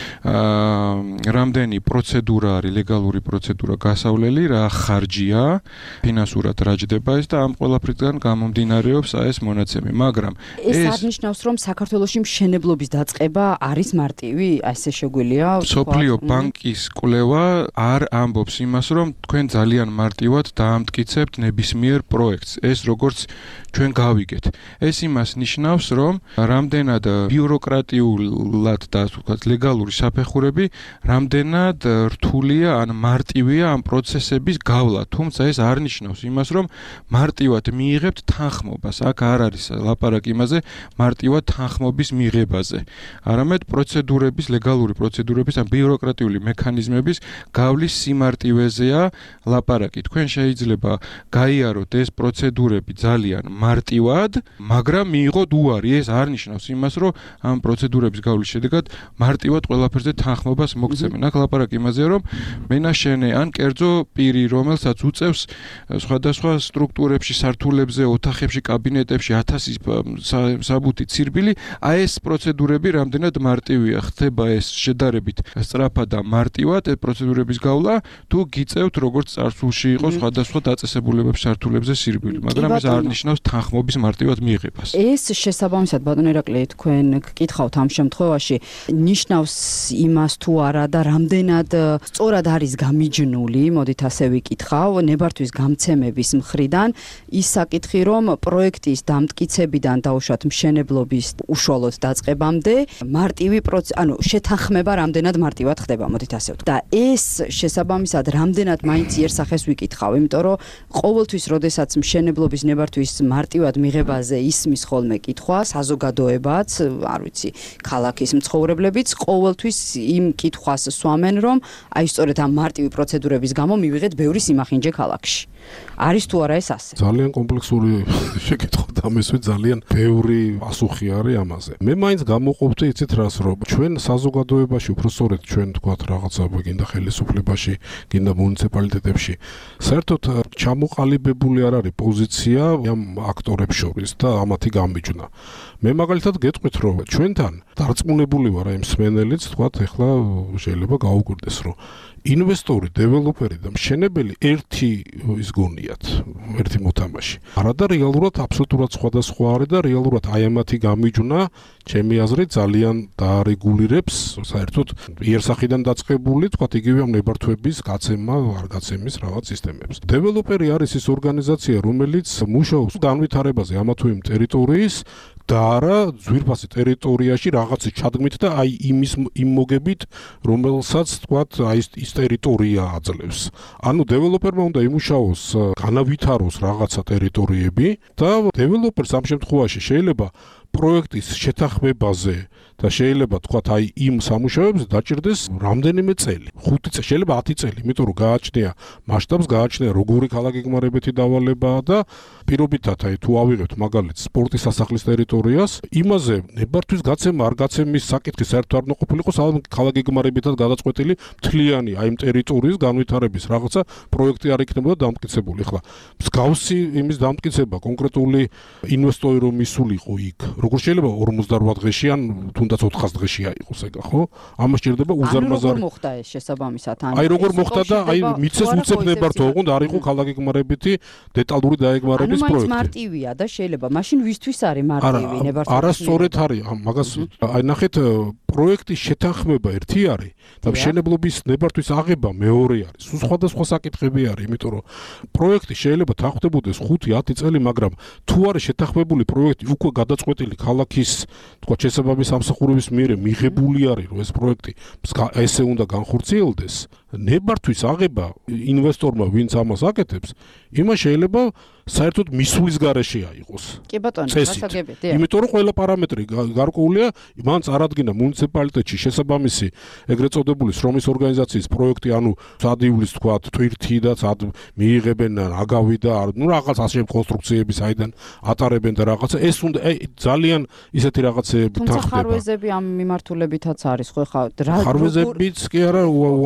აა რამდენი პროცედურა არის, ლეგალური პროცედურა გასავლელი, რა ხარჯია, ფინანსურად რა ჯდება ეს და ამ ყველაფრიდან გამომდინარე მიმდინარეობს ეს მონაცემი, მაგრამ ეს არნიშნავს, რომ საქართველოში მშენებლობის დაწყება არის მარტივი, ასე შეგვიძლია სოფლიო ბანკის კვლევა არ ამბობს იმას, რომ თქვენ ძალიან მარტივად დაამტკიცებთ ნებისმიერ პროექტს. ეს როგორც ჩვენ გავიგეთ. ეს იმას ნიშნავს, რომ რამდენად ბიუროკრატიულად და თქვათ ლეგალური საფეხურები, რამდენად რთულია ან მარტივია ამ პროცესების გავლა. თუმცა ეს არ ნიშნავს იმას, რომ მარტივად მიიღებთ თანხმობას. აქ არ არის ლაპარაკი იმაზე, მარტივად თანხმობის მიღებაზე. არამედ პროცედურების, ლეგალური პროცედურების ან ბიუროკრატიული მექანიზმების გავლის სიმარტივეზეა ლაპარაკი. თქვენ შეიძლება გაიაროთ ეს პროცედურები ძალიან მარტივად, მაგრამ მიიღოთ უარი. ეს არ ნიშნავს იმას, რომ ამ პროცედურების გავლის შედეგად მარტივად ყველაფერზე თანხმობას მოგცემენ. აქ ლაპარაკი იმაზეა, რომ მენაშენე ან კერძო პირი, რომელსაც უწევს სხვადასხვა სტრუქტურებში, სართულებზე, ოთახებში, კაბინეტებში ათასი საბუთი ცირბილი, აი ეს პროცედურები რამდენად მარტივია. ხდება ეს შედარებით სწრაფად და მარტივად ეს პროცედურების გავლა, თუ გიწევთ როგორც წარსულში იყო სხვადასხვა დაწესებულებების სართულებზე სირბილი, მაგრამ ეს არ ნიშნავს თანხმობის მარტივად მიიღებას. ეს შესაბამისად ბატონ ერაკლი, თქვენ გკითხავთ ამ შემთხვევაში, ნიშნავს იმას თუ არა და რამდენად სწორად არის გამიჯნული, მოდით ასე ვიკითხავ, ნებართვის გამცემების მხრიდან ის საკითხი, რომ პროექტის დამტკიცებიდან დაუშვათ მშენებლობის უშუალოდ დაწყებამდე მარტივი პროცესი, ანუ შეთანხმება რამდენად მარტივად ხდება, მოდით ასე ვთქვათ. და ეს შესაბამისად რამდენად მაინც იერსახეს ვიკითხავ, იმიტომ რომ ყოველთვის, როდესაც მშენებლობის ნებართვის მარტივად მიღებაზე ისმის ხოლმე კითხვა, საზოგადოებაც, არ ვიცი, ქალაქის მცხოვრებლებიც ყოველთვის იმ კითხვას სვამენ, რომ აი სწორედ ამ მარტივი პროცედურების გამო მივიღეთ ბევრი სიმახინჯე ქალაქში. არის თუ არა ეს ასე? ძალიან კომპლექსური შეკითხვა და მესვე ძალიან ბევრი პასუხი არის ამაზე. მე მაინც გამოყოფდი იცით რას, რომ ჩვენ საზოგადოებაში, უბრალოდ ჩვენ თქვათ რაღაცა გინდა ხელისუფლებაში, გინდა მუნიციპალიტეტებში, საერთოდ ჩამოყალიბებული არ არის პოზიცია ამ აქტორებს შორის და ამათი გამიჯნა. მე მაგალითად გეტყვით, რომ ჩვენთან დარწმუნებული ვარ აი მსმენელიც, თქვათ, ეხლა შეიძლება გაუკვირდეს, რომ ინვესტორი, დეველოპერი და მშენებელი ერთი ის გონიათ, ერთი მოთამაშე. არადა რეალურად აბსოლუტურად სხვადასხვა არის და რეალურად აი ამათი გამიჯნა, ჩემი აზრით, ძალიან დაარეგულირებს საერთოდ იერსახიდან დაწყებული, თქვათ, იგივე ამ ნებართვების გაცემა, არ გაცემის რაღაც სისტემებს. დეველოპერი არის ის ორგანიზაცია, რომელიც მუშაობს განვითარებაზე ამა თუ იმ ტერიტორიის და არა ძვირფასი ტერიტორიაში რაღაცის ჩადგმით და აი იმის იმ მოგებით, რომელსაც თქვათ, აი ის ტერიტორია აძლევს. ანუ დეველოპერმა უნდა იმუშაოს, განავითაროს რაღაცა ტერიტორიები და დეველოპერს ამ შემთხვევაში შეიძლება პროექტის შეთანხმებაზე და შეიძლება თქვათ აი იმ სამუშაოებს დაჭირდეს რამდენიმე წელი. ხუთი წელი, შეიძლება ათი წელი, იმიტომ რომ გააჩნია მასშტაბს, გააჩნია როგორი ქალაქგეგმარებითი დავალებაა და პირობითად აი თუ ავიღებთ მაგალითად სპორტის სასახლის ტერიტორიას, იმაზე ნებართვის გაცემა არ გაცემის საკითხი საერთოდ არ უნდა ყოფილიყოს, ალბათ ქალაქგეგმარებითად გადაწყვეტილი მთლიანი აი იმ ტერიტორიის განვითარების რაღაცა პროექტი არ იქნებოდა დამტკიცებული. ახლა მსგავსი იმის დამტკიცება კონკრეტული ინვესტორი რომ მისულიყო იქ, როგორ შეიძლება ორმოცდაოთხ დღეში ან თუნდაც ოთხას დღეში აიყოს ეგა, ხო? ამას ჭირდება უზარმაზარი. ანუ როგორ მოხდა ეს შესაბამისად? აი როგორ მოხდა და აი მიცეს უცებ ნებართვა, ოღონდ არ იყო ქალაქგეგმარებითი დეტალური დაეგმარების პროექტი. ანუ მაინც მარტივია და შეიძლება, მაშინ ვისთვის არის მარტივი ნებართვა? არასწორად არის, მაგას აი ნახეთ, პროექტის შეთანხმება ერთი არის და მშენებლობის ნებართვის აღება მეორე არის. სულ სხვადასხვა საკითხები არის, იმიტომ რომ პროექტი შეიძლება თანხმდებოდეს ხუთი ათი წელი, მაგრამ თუ არის შეთანხმებული პროექტი უკვე გადაწყვეტილი ქალაქის, თქვა შესაბამის სამსახურების მიერ მიღებული არის, რომ ეს პროექტი ესე უნდა განხორციელდეს, ნებართვის აღება ინვესტორმა, ვინც ამას აკეთებს, იმას შეიძლება საერთოდ მისulis გარეშე აიყოს. კი ბატონო, გასაგებია. იმიტომ რომ ყველა პარამეტრი გარკვეულია, მან წარადგინა მუნიციპალიტეტში შესაბამისი ეგრეთ წოდებული შრომის ორგანიზაციის პროექტი, ანუ სადიulis თქვა, ტვირთი და სად მიიღებენ აგავი და ნუ რაღაც ასე კონსტრუქციები საიდან ატარებენ და რაღაცა, ეს უნდა ძალიან ისეთი რაღაცეები თანხდება. თუმცა ხარვეზები ამ მიმართულებითაც არის, ხო ხა ხარვეზებიც კი არა, უამრავი ხარვეზი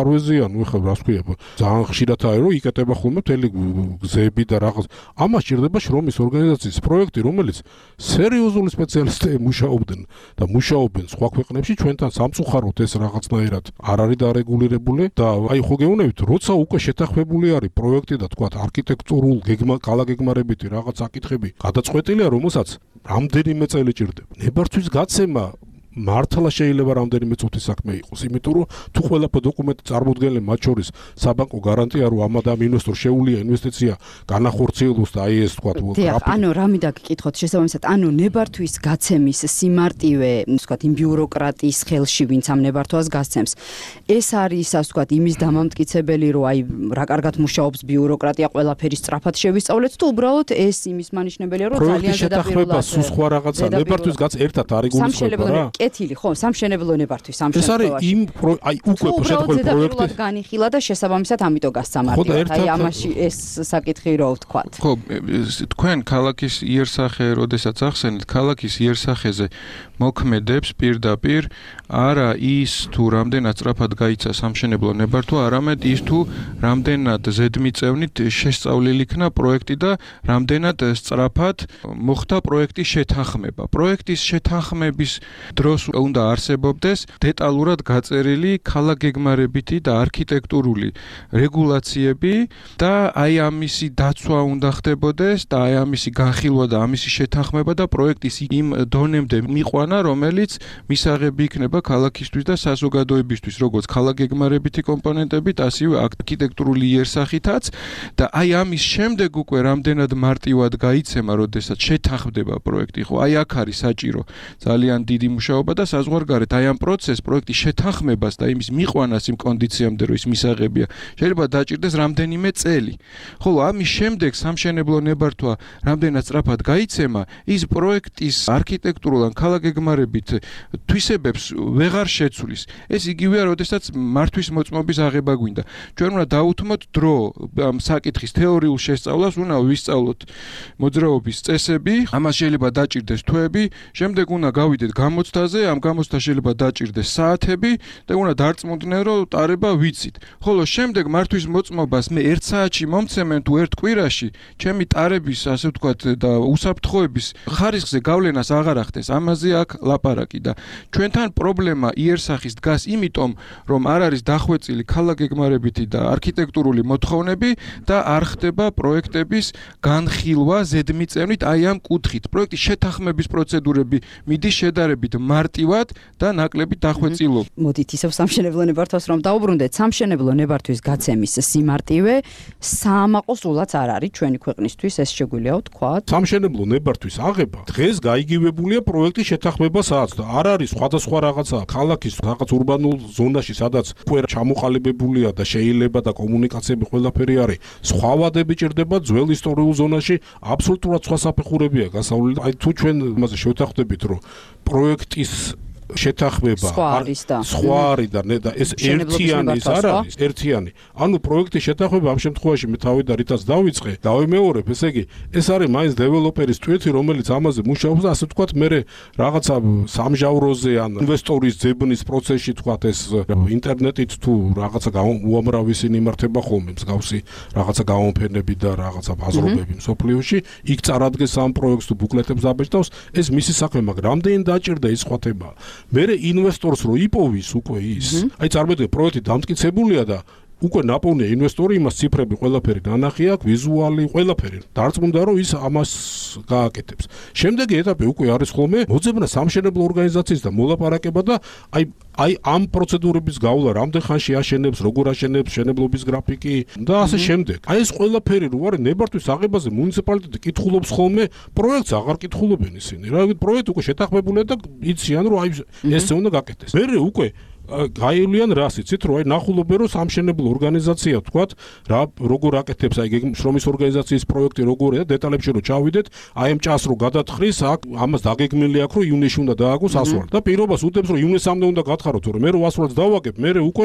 სარვეზია, ნუ ეხლა რას ქვია, ძალიან ხშირადაა რომ იკეტება ხოლმე მთელი გზები და რაღაც. ამას ჭირდება შრომის ორგანიზაციის პროექტი, რომელიც სერიოზული სპეციალისტები მუშაობდნენ და მუშაობენ სხვა ქვეყნებში, ჩვენთან სამწუხაროდ ეს რაღაცნაირად არ არის დარეგულირებული და აი ხო გეუბნებით, როცა უკვე შეთანხმებული არის პროექტი და თქვა არქიტექტურულ გეგმა კალაგეგმარებითი რაღაც საკითხები გადაწყვეტილია, რომელსაც რამდენიმე წელი ჭირდება. ნებართვის გაცემა მართლა შეიძლება რამდენიმე წუთის საქმე იყოს, იმიტომ რომ თუ ყველა დოკუმენტი წარმოდგენილი მათ შორის საბანკო გარანტია რომ ამ ამ ინვესტორს შეუძლია ინვესტიცია განახორციელოს და აი ეს თქვა თუ დიახ, ანუ რა მინდა გკითხოთ შესაბამისად, ანუ ნებართვის გაცემის სიმარტივე, ვთქვათ, იმ ბიუროკრატიის ხელში, ვინც ამ ნებართვას გასცემს. ეს არის, ასე ვთქვათ, იმის დამამტკიცებელი, რომ აი რა კარგად მუშაობს ბიუროკრატია, ყველაფერი სწრაფად შევისწავლეთ თუ უბრალოდ ეს იმის მანიშნებელია, რომ ძალიან ზედაპირულად სულ სხვა რაღაცა ნებართვის გაც ერთად არის გულისხმობა რა. კეთილი ხო, სამშენებლო ნებართვის სამშენებლო. ეს არის იმ აი უკვე შეთანხმებული პროექტი განიხილა და შესაბამისად ამიტომ გასცამარტივად. აი ამაში ეს საკითხი რო ვთქვათ. ხო, თქვენ ქალაქის იერსახე, როდესაც ახსენეთ, ქალაქის იერსახეზე მოქმედებს პირდაპირ არა ის თუ რამდენად სწრაფად გაიცა სამშენებლო ნებართვა, არამედ ის თუ რამდენად ზედმიწევნით შესწავლილი იქნა პროექტი და რამდენად სწრაფად მოხდა პროექტის შეთანხმება. პროექტის შეთანხმების დროს უნდა არსებობდეს დეტალურად გაწერილი ქალაქგეგმარებითი და არქიტექტურული რეგულაციები და აი ამისი დაცვა უნდა ხდებოდეს და აი ამისი განხილვა და ამისი შეთანხმება და პროექტის იმ დონემდე მიყვანა, რომელიც მისაღები იქნება ქალაქისთვის და საზოგადოებისთვის, როგორც ქალაქგეგმარებითი კომპონენტებით, ასევე არქიტექტურული იერსახითაც და აი ამის შემდეგ უკვე რამდენად მარტივად გაიცემა, როდესაც შეთანხმდება პროექტი, ხო, აი აქ არის საჭირო ძალიან დიდი მუშაობა და საზღვარგარეთ აი ამ პროცესს, პროექტის შეთანხმებას და იმის მიყვანას იმ კონდიციამდე, რომ ის მისაღებია, შეიძლება დაჭირდეს რამდენიმე წელი. ხოლო ამის შემდეგ სამშენებლო ნებართვა რამდენად სწრაფად გაიცემა, ის პროექტის არქიტექტურულ ან ქალაქგეგმარებით თვისებებს ვეღარ შეცვლის. ეს იგივეა, როდესაც მართვის მოწმობის აღება გვინდა. ჩვენ უნდა დაუთმოთ დრო ამ საკითხის თეორიულ შესწავლას, უნდა ვისწავლოთ მოძრაობის წესები, ამას შეიძლება დაჭირდეს თვეები, შემდეგ უნდა გავიდეთ გამოცდაზე, ამ გამოცდა შეიძლება დაჭირდეს საათები და უნდა დარწმუნდნენ, რომ ტარება ვიცით. ხოლო შემდეგ მართვის მოწმობას მე ერთ საათში მომცემენ თუ ერთ კვირაში, ჩემი ტარების, ასე ვთქვათ, და უსაფრთხოების ხარისხზე გავლენას აღარ ახდენს. ამაზე აქ ლაპარაკი და ჩვენთან პრობლემა იერსახის დგას იმიტომ, რომ არ არის დახვეწილი ქალაქგეგმარებითი და არქიტექტურული მოთხოვნები და არ ხდება პროექტების განხილვა ზედმიწევნით აი ამ კუთხით. პროექტის შეთანხმების პროცედურები მიდის შედარებით მარტივად და ნაკლებით დახვეწილობ. მოდით ისევ სამშენებლო ნებართვას რომ დაუბრუნდეთ, სამშენებლო ნებართვის გაცემის სიმარტივე საამაყო სულაც არ არის ჩვენი ქვეყნისთვის, ეს შეგვიძლია ვთქვათ. სამშენებლო ნებართვის აღება დღეს გაიგივებულია პროექტის შეთანხმებასაც და არ არის სხვადასხვა რაღაცა ქალაქის რაღაც урბანულ ზონაში, სადაც უკვე ჩამოყალიბებულია და შეიძლება და კომუნიკაციები ყველაფერი არის. სხვა ვადები ჭირდება ძველ ისტორიულ ზონაში, აბსოლუტურად სხვა საფეხურებია გასავლელი. აი თუ ჩვენ იმაზე შევთანხმდებით, რომ პროექტის შეთანხმება სხვა არის და სხვა არის და ეს ერთიანი არ არის, ერთიანი. ანუ პროექტის შეთანხმება ამ შემთხვევაში მე თავი და რითაც დავიწყე, დავიმეორებ, ესე იგი, ეს არის მაინც დეველოპერის ტვირთი, რომელიც ამაზე მუშაობს და ასე ვთქვათ, მე რაღაცა სამჟავროზე ან ინვესტორის ძებნის პროცესში თქვათ ეს ინტერნეტით თუ რაღაცა უამრავი ისინი იმართება ხოლმე, მსგავსი რაღაცა გამოფენები და რაღაცა ბაზრობები მსოფლიოში, იქ წარადგენს ამ პროექტს თუ ბუკლეტებს აბეჭდავს, ეს მისი საქმე, მაგრამ რამდენი დაჭირდა ის სხვა თემაა. მერე ინვესტორს რო იპოვის უკვე ის, აი წარმოვიდგინე პროექტი დამტკიცებულია და უკვე ნაპოვნია ინვესტორი, იმას ციფრები ყველაფერი ნანახი აქვს, ვიზუალი ყველაფერი. დარწმუნდა რომ ის ამას გააკეთებს. შემდეგი ეტაპი უკვე არის ხოლმე მოძებნა სამშენებლო ორგანიზაციის და მოლაპარაკება და აი აი ამ პროცედურების გავლა რამდენ ხანში აშენებს, როგორ აშენებს, შენებლობის გრაფიკი და ასე შემდეგ. აი ეს ყველაფერი რო არის ნებართვის აღებაზე მუნიციპალიტეტი კითხულობს ხოლმე, პროექტს აღარ კითხულობენ ისინი. რა ვიცი, პროექტი უკვე შეთანხმებულია და იციან რომ აი ესე უნდა გაკეთდეს. მერე უკვე გაივლიან რას იცით, რომ აი ნახულობენ რომ სამშენებლო ორგანიზაცია თქვათ, რა როგორ აკეთებს აი შრომის ორგანიზაციის პროექტი როგორია და დეტალებში რო ჩავიდეთ, აი ამ ჭას რო გადათხრის, აქ ამას დაგეგმილი აქვს რომ ივნისში უნდა დააგოს ასვლა. და პირობას უდებს რომ ივნისამდე უნდა გათხაროთ, რომ მე რო ასვლას დავაგებ, მე უკვე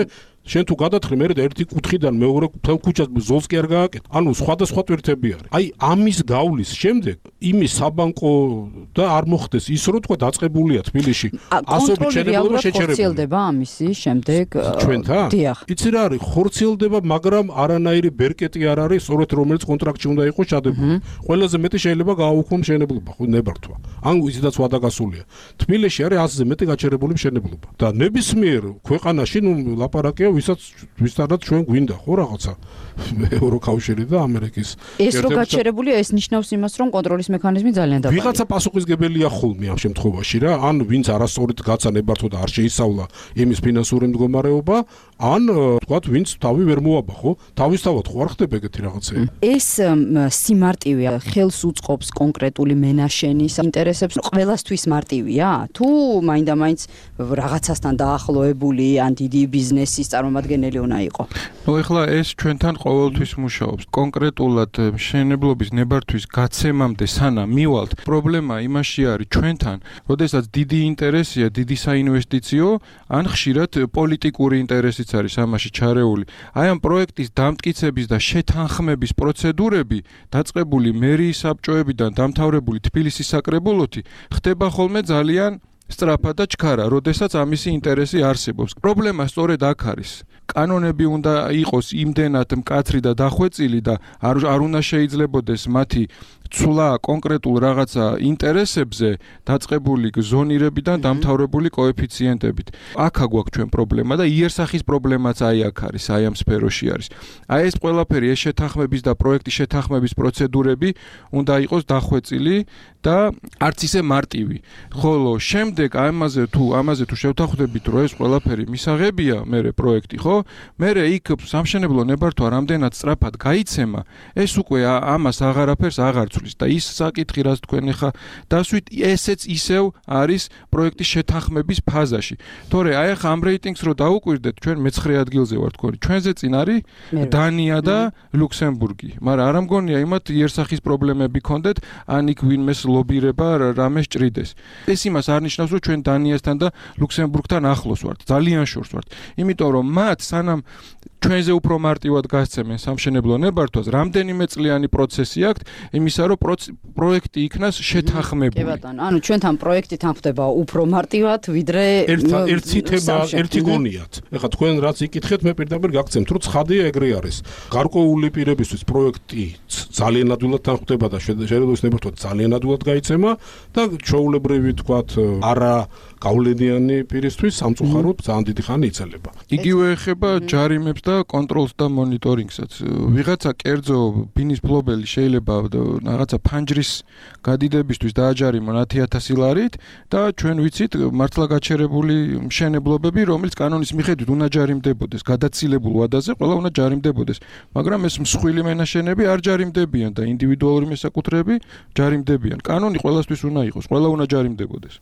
შენ თუ გადათხრი მე ერთი კუთხიდან მეორე მთელ ქუჩას ზოლს კი არ გააკეთე. ანუ სხვადასხვა ტვირთები არის. აი ამის გავლის შემდეგ იმის საბანკო და არ მოხდეს ის რომ თქვა დაწყებულია თბილისში ასობით შენებობა შეჩერებული. ხორციელდება ამისი შემდეგ ჩვენთან? დიახ. იცი რა არის? ხორციელდება, მაგრამ არანაირი ბერკეტი არ არის, სწორედ რომელიც კონტრაქტში უნდა იყოს ჩადებული. ყველაზე მეტი შეიძლება გააუქმო მშენებლობა, ხო ნებართვა. ან ისედაც ვადაგასულია. თბილისში არის ასზე მეტი გაჩერებული მშენებლობა. და ნებისმიერ ქვეყანაში ნუ ლაპარაკია ვისაც ვისთანაც ჩვენ გვინდა ხო რაღაცა ევროკავშირი და ამერიკის ეს რო გაჩერებულია ეს ნიშნავს იმას რომ კონტროლის მექანიზმი ძალიან დაბალია. ვიღაცა პასუხისგებელია ხოლმე ამ შემთხვევაში რა, ან ვინც არასწორად გაცა ნებართვა და არ შეისწავლა იმის ფინანსური მდგომარეობა, ან თქვათ ვინც თავი ვერ მოაბა ხო? თავისთავად ხო არ ხდება ეგეთი რაღაცები. ეს სიმარტივეა, ხელს უწყობს კონკრეტული მენაშენის ინტერესებს, ყველასთვის მარტივია? თუ მაინდა-მაინც რაღაცასთან დაახლოებული ან დიდი ბიზნესის წარმომადგენელი უნდა იყო? ნუ ეხლა ეს ჩვენთან ყოველთვის მუშაობს. კონკრეტულად მშენებლობის ნებართვის გაცემამდე სანამ მივალთ, პრობლემა იმაში არის ჩვენთან, როდესაც დიდი ინტერესია, დიდი საინვესტიციო, ან ხშირად პოლიტიკური ინტერესიც არის ამაში ჩარეული. აი ამ პროექტის დამტკიცების და შეთანხმების პროცედურები, დაწყებული მერიის საბჭოებიდან დამთავრებული თბილისის საკრებულოთი, ხდება ხოლმე ძალიან სწრაფად და ჩქარა, როდესაც ამისი ინტერესი არსებობს. პრობლემა სწორედ აქ არის. კანონები უნდა იყოს იმდენად მკაცრი და დახვეწილი და არ არ უნდა შეიძლებოდეს მათი ცვლა კონკრეტულ რაღაცა ინტერესებზე დაწყებული ზონირებიდან დამთავრებული კოეფიციენტებით. აქა გვაქვს ჩვენ პრობლემა და იერსახის პრობლემაც აი აქ არის, აი ამ სფეროში არის. აი ეს ყველაფერი ეს შეთანხმების და პროექტის შეთანხმების პროცედურები უნდა იყოს დახვეწილი და არც ისე მარტივი. ხოლო შემდეგ ამაზე თუ ამაზე თუ შევთანხმდებით, რომ ეს ყველაფერი მისაღებია, მერე პროექტი, ხო? მერე იქ სამშენებლო ნებართვა რამდენად სწრაფად გაიცემა, ეს უკვე ამას აღარაფერს აღარ ცვლის და ის საკითხი, რაც თქვენ ახლა დასვით, ესეც ისევ არის პროექტის შეთანხმების ფაზაში. თორე აი ახლა ამ რეიტინგს რო დაუკვირდეთ, ჩვენ მეცხრე ადგილზე ვართ თქვენ. ჩვენზე წინ არის დანია და ლუქსემბურგი. მაგრამ არ ამგონია იმათ იერსახის პრობლემები ქონდეთ, ან იქ ვინმეს ლობირება რამე სჭრიდეს. ეს იმას არ ნიშნავს, რომ ჩვენ დანიასთან და ლუქსემბურგთან ახლოს ვართ, ძალიან შორს ვართ. იმიტომ რომ მათ სანამ ჩვენზე უფრო მარტივად გასცემენ სამშენებლო ნებართვას, რამდენიმე წლიანი პროცესი აქვს იმისა, რომ პროექტი იქნას შეთანხმებული. კი ბატონო, ანუ ჩვენთან პროექტი თანხდება უფრო მარტივად, ვიდრე ერთი თემა, ერთი გონიათ. ეხლა თქვენ რაც იკითხეთ, მე პირდაპირ გაგცემთ, რომ ცხადია ეგრე არის. გარკვეული პირებისთვის პროექტი ძალიან ადვილად თანხდება და შენებლობის ნებართვა ძალიან ადვილად გაიცემა და ჩვეულებრივი თქვათ არა გავლენიანი პირისთვის სამწუხაროდ ძალიან დიდი ხანი იცელება. იგივე ეხება ჯარიმებს და კონტროლს და მონიტორინგსაც. ვიღაცა კერძო ბინის ფლობელი შეიძლება რაღაცა ფანჯრის გადიდებისთვის დააჯარიმონ ათი ათასი ლარით და ჩვენ ვიცით მართლა გაჩერებული მშენებლობები, რომელიც კანონის მიხედვით უნდა ჯარიმდებოდეს, გადაცილებულ ვადაზე ყველა უნდა ჯარიმდებოდეს, მაგრამ ეს მსხვილი მენაშენები არ ჯარიმდებიან და ინდივიდუალური მესაკუთრეები ჯარიმდებიან. კანონი ყველასთვის უნდა იყოს, ყველა უნდა ჯარიმდებოდეს.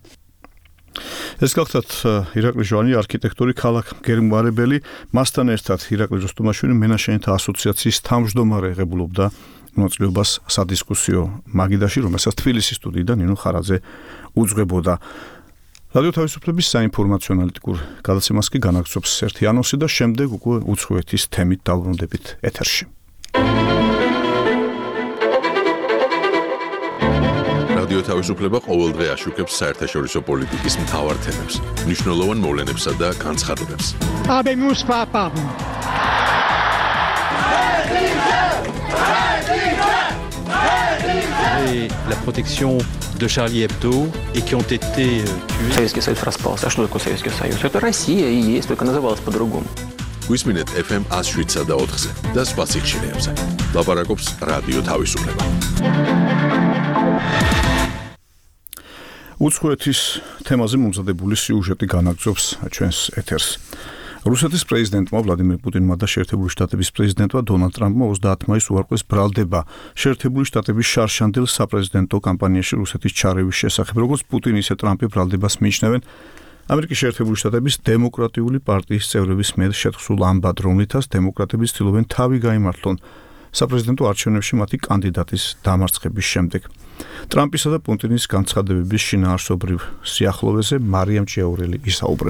ეს გახლავთ ირაკლი ჟვანი, არქიტექტორი, ქალაქ გერმარებელი, მასთან ერთად ირაკლი როსტომაშვილი, მენაშენთა ასოციაციის თავმჯდომარე ღებულობდა მონაწილეობას სადისკუსიო მაგიდაში, რომელსაც თბილისის სტუდიიდან ნინო ხარაძე უძღვებოდა. რადიო თავისუფლების საინფორმაციო ანალიტიკურ გადაცემას კი განაგრძობს ერთი ანონსი და შემდეგ უკვე უცხოეთის თემით დავბრუნდებით ეთერში. რადიო თავისუფლება ყოველდღე აშუქებს საერთაშორისო პოლიტიკის მთავარ თემებს, მნიშვნელოვან მოვლენებსა და განცხადებებს. Habemus papam. Et la protection de Charlie Hebdo et qui ont été tués. Советский Союз распался. А что такое Советский Союз? Это Россия и есть, только называлась по-другому. გვისმინეთ ეფ ემ one oh seven და ოთხზე და სხვა სიხშირეებზე. ლაპარაკობს რადიო თავისუფლება. უცხოეთის თემაზე მომზადებული სიუჟეტი განაგრძობს ჩვენს ეთერს. რუსეთის პრეზიდენტმა ვლადიმერ პუტინმა და შეერთებული შტატების პრეზიდენტმა დონალდ ტრამპმა ოცდაათი მაისს უარყვეს ბრალდება შეერთებული შტატების შარშანდელ საპრეზიდენტო კამპანიაში რუსეთის ჩარევის შესახებ, როგორც პუტინი ისე ტრამპი ბრალდებას მიიჩნევენ ამერიკის შეერთებული შტატების დემოკრატიული პარტიის წევრების მიერ შეთხსულ ამბად, რომლითაც დემოკრატები ცდილობენ თავი გაიმართლონ საპრეზიდენტო არჩევნებში მათი კანდიდატის დამარცხების შემდეგ. ტრამპისა და პუტინის განცხადებების შინაარსობრივ სიახლოვეზე მარიამ ჭიაურელი ისაუბრებს.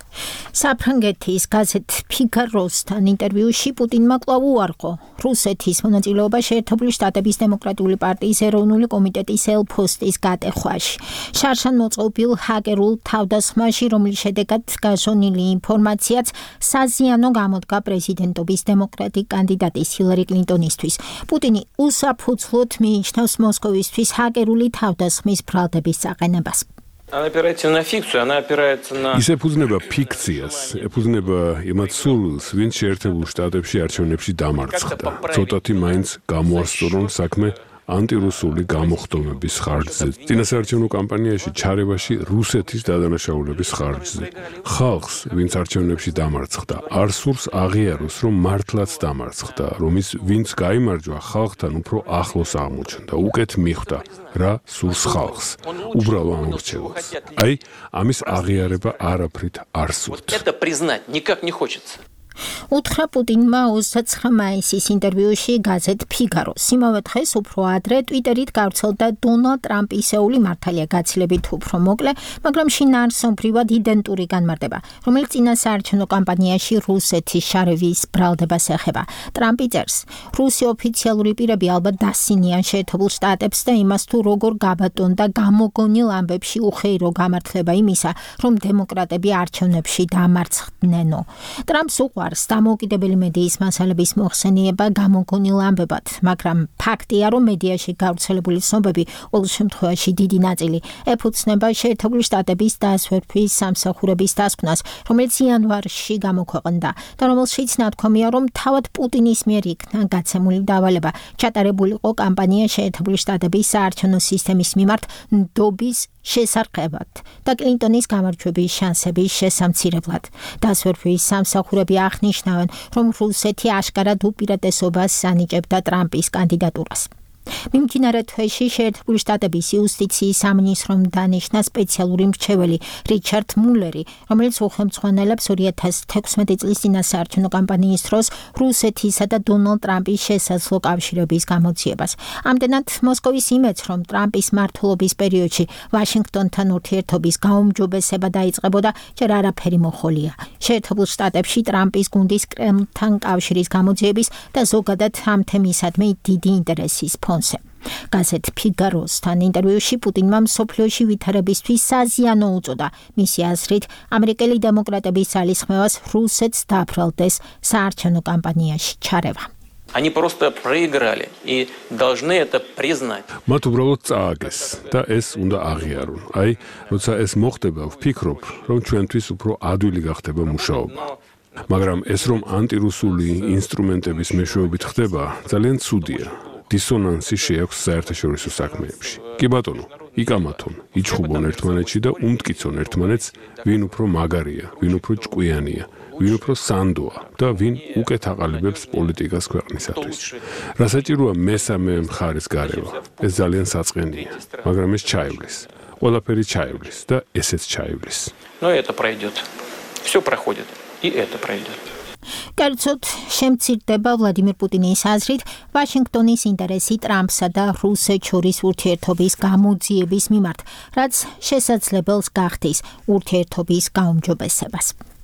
საფრანგეთის გაზეთ ფიგაროსთან ინტერვიუში პუტინმა კვლავ უარყო რუსეთის მონაწილეობა შეერთებული შტატების დემოკრატიული პარტიის ეროვნული კომიტეტის ელ-ფოსტის გატეხვაში. შარშან მოწყობილ ჰაკერულ თავდასხმაში, რომლის შედეგად გაშონილი ინფორმაციაც საზიანო გამოდგა პრეზიდენტობის დემოკრატი კანდიდატის ჰილარი კლინტონისთვის. პუტინი უსაფუძვლოდ მიიჩნევს მოსკოვისთვის ჰაკერული თავდასხმის ბრალდების საყენებას. Она опирается на фикцию, она опирается на... ის ეფუძნება ფიქციას, ეფუძნება იმათ სურვილს, ვინც შეერთებულ შტატებში არჩევნებში დამარცხდა. ცოტათი მაინც გამოასწორონ საქმე ანტირუსული გამოხდომების ხარჯზე. წინასაარჩევნო კამპანიაში ჩარევაში რუსეთის დადანაშაულების ხარჯზე. ხალხს, ვინც არჩევნებში დამარცხდა, არ სურს აღიაროს, რომ მართლაც დამარცხდა, რომ ის ვინც გაიმარჯვა, ხალხთან უფრო ახლოს აღმოჩნდა, უკეთ მიხვდა, რა სურს ხალხს, უბრალო ამორჩევას. აი, ამის აღიარება არაფრით არ სურთ. Это признать никак не хочется. უთხრა პუტინმა ოცდაცხრა მაისის ინტერვიუში გაზეთ ფიგაროს. იმავე დღეს უფრო ადრე ტვიტერით გავრცელდა დონალდ ტრამპისეული მართალია გაცილებით უფრო მოკლე, მაგრამ შინაარსობრივად იდენტური განმარტება, რომელიც წინასაარჩევნო კამპანიაში რუსეთის შარევის ბრალდებას ეხება. ტრამპი წერს, რუსი ოფიციალური პირები ალბათ დასინიან შეერთებულ შტატებს და იმას თუ როგორ გაბატონდა გამოგონილ ამბებში უხეირო გამართლება იმისა, რომ დემოკრატები არჩევნებში დამარცხდნენო. ტრამპს უყვარს დამოუკიდებელი მედიის მასალების მოხსენიება გამოგონილ ამბებად, მაგრამ ფაქტია, რომ მედიაში გავრცელებული ცნობები ყოველ შემთხვევაში დიდი ნაწილი ეფუძნება შეერთებული შტატების დასვერთვის სამსახურების დასკვნას, რომელიც იანვარში გამოქვეყნდა და რომელშიც ნათქვამია, რომ თავად პუტინის მიერ იქნა გაცემული დავალება ჩატარებულიყო კამპანია შეერთებული შტატების საარჩევნო სისტემის მიმართ ნდობის შესარყევად და კლინტონის გამარჯვების შანსების შესამცირებლად. დასვერთვის სამსახურები აღნიშნავენ, რომ რუსეთი აშკარად უპირატესობას ანიჭებდა ტრამპის კანდიდატურას. მიმდინარე თვეში შეერთებული შტატების იუსტიციის სამინისტრომ დანიშნა სპეციალური მრჩეველი რიჩარდ მულერი, რომელიც უხელმძღვანელებს ორი ათას თექვსმეტი წლის წინასაარჩევნო კამპანიის დროს რუსეთისა და დონალდ ტრამპის შესაძლო კავშირების გამოძიებას. ამდენად მოსკოვის იმედს, რომ ტრამპის მმართველობის პერიოდში ვაშინგტონთან ურთიერთობის გაუმჯობესება დაიწყებოდა, ჯერ არაფერი მოხოლია. შეერთებულ შტატებში ტრამპის გუნდის კრემლთან კავშირის გამოძიების და ზოგადად ამ თემისადმი დიდი ინტერესის ფონზე. გაზეთ ფიგაროსთან ინტერვიუში პუტინმა მსოფლიოში ვითარებისთვის საზიანო უწოდა. მისი აზრით, ამერიკელი დემოკრატების ძალისხმევას რუსეთს დაბრალდეს საარჩევნო კამპანიაში ჩარევა. Они просто проиграли и должны это признать. მათ უბრალოდ წააგეს და ეს უნდა აღიარონ. აი, როცა ეს მოხდება, ვფიქრობ, რომ ჩვენთვის უფრო ადვილი გახდება მუშაობა. მაგრამ ეს რომ ანტირუსული ინსტრუმენტების მეშვეობით ხდება, ძალიან ცუდია. დისონანსი შეაქვს საერთაშორისო საქმეებში. კი ბატონო, იკამათონ, იჩხუბონ ერთმანეთში და უმტკიცონ ერთმანეთს, ვინ უფრო მაგარია, ვინ უფრო ჭკვიანია, ვინ უფრო სანდოა და ვინ უკეთ აყალიბებს პოლიტიკას ქვეყნისათვის. რა საჭიროა მესამე მხარის გარევა? ეს ძალიან საწყენია, მაგრამ ეს ჩაივლის. ყველაფერი ჩაივლის და ესეც ჩაივლის. Но это пройдет. Всё проходит, и это пройдет. კერძოდ, შემცირდება ვლადიმერ პუტინის აზრით ვაშინგტონის ინტერესი ტრამპსა და რუსეთს შორის ურთიერთობის გამოძიების მიმართ, რაც შესაძლებელს გახდის ურთიერთობის გაუმჯობესებას.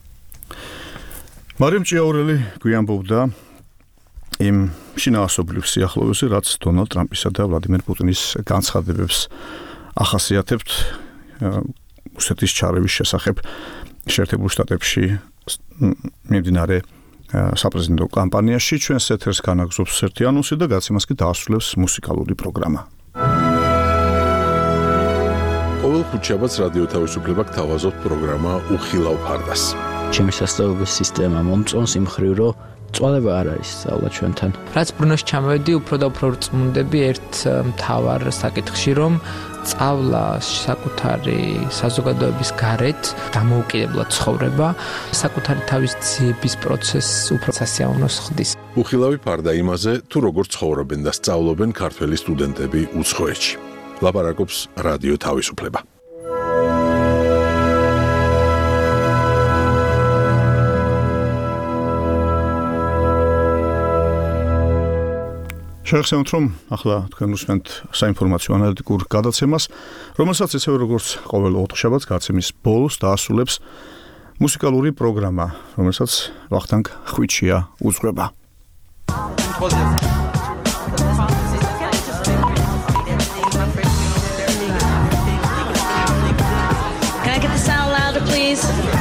მარიამ ჭიაურელი გვიამბობდა იმ შინაარსობრივ სიახლოვეზე, რაც დონალდ ტრამპისა და ვლადიმერ პუტინის განცხადებებს ახასიათებთ რუსეთის ჩარევის შესახებ შეერთებულ შტატებში მიმდინარე საპრეზიდენტო კამპანიაში. ჩვენს ეთერს განაგზობს ერთი ანონსი და გაცემას კი დაასრულებს მუსიკალური პროგრამა. ყოველ ხუთშაბათს რადიო თავისუფლება გთავაზობთ პროგრამა უხილავ ფარდას. ჩემი სასწავლებელი სისტემა მომწონს იმ მხრივ, რომ წვალება არ არის სწავლა ჩვენთან. რაც ბრუნოში ჩამოვედი, უფრო და უფრო რწმუნდები ერთ მთავარ საკითხში, რომ სწავლა საკუთარი საზოგადოების გარეთ დამოუკიდებლად ცხოვრება, საკუთარი თავის ძიების პროცესს უფრო სასიამოვნოს ხდის. უხილავი ფარდა იმაზე, თუ როგორ ცხოვრობენ და სწავლობენ ქართველი სტუდენტები უცხოეთში. ლაპარაკობს რადიო თავისუფლება. შეგახსენოთ, რომ ახლა თქვენ უსმენთ საინფორმაციო ანალიტიკურ გადაცემას, რომელსაც ისევე როგორც ყოველ ოთხშაბათს გაცემის ბოლოს დაასრულებს მუსიკალური პროგრამა, რომელსაც ვახტანგ ხვიჩია უძღვება. Can I get the sound louder, please?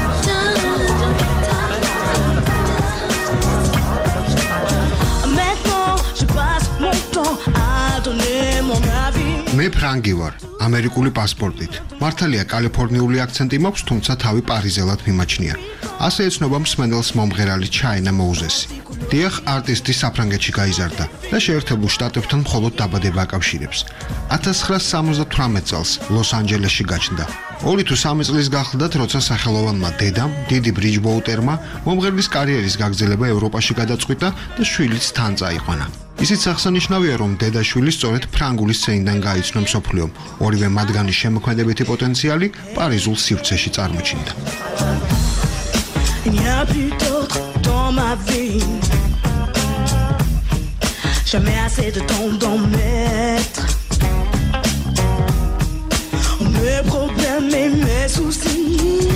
მე ფრანგი ვარ, ამერიკული პასპორტით. მართალია კალიფორნიული აქცენტი მაქვს, თუმცა თავი პარიზელად მიმაჩნია. ასე ეცნობა მსმენელს მომღერალი ჩაინა მოუზესი. დიახ, არტისტი საფრანგეთში გაიზარდა და შეერთებულ შტატებთან მხოლოდ დაბადება აკავშირებს. ათას ცხრაასი სამოცდათვრამეტ წელს ლოს-ანჯელესში გაჩნდა. ორი თუ სამი წლის გახლდათ, როცა სახელოვანმა დედამ, დიდი ბრიჯბოუტერმა, მომღერლის კარიერის გაგრძელება ევროპაში გადაწყვიტა და შვილიც თან წაიყვანა. ისიც აღსანიშნავია, რომ დედაშვილი სწორედ ფრანგული სცენიდან გაიცნო მსოფლიომ. ორივე მათგანის შემოქმედებითი პოტენციალი პარიზულ სივრცეში წარმოჩინდა. Il n'y a plus d'autre dans ma vie. Jamais assez de temps d'en mettre. Mes problèmes et mes soucis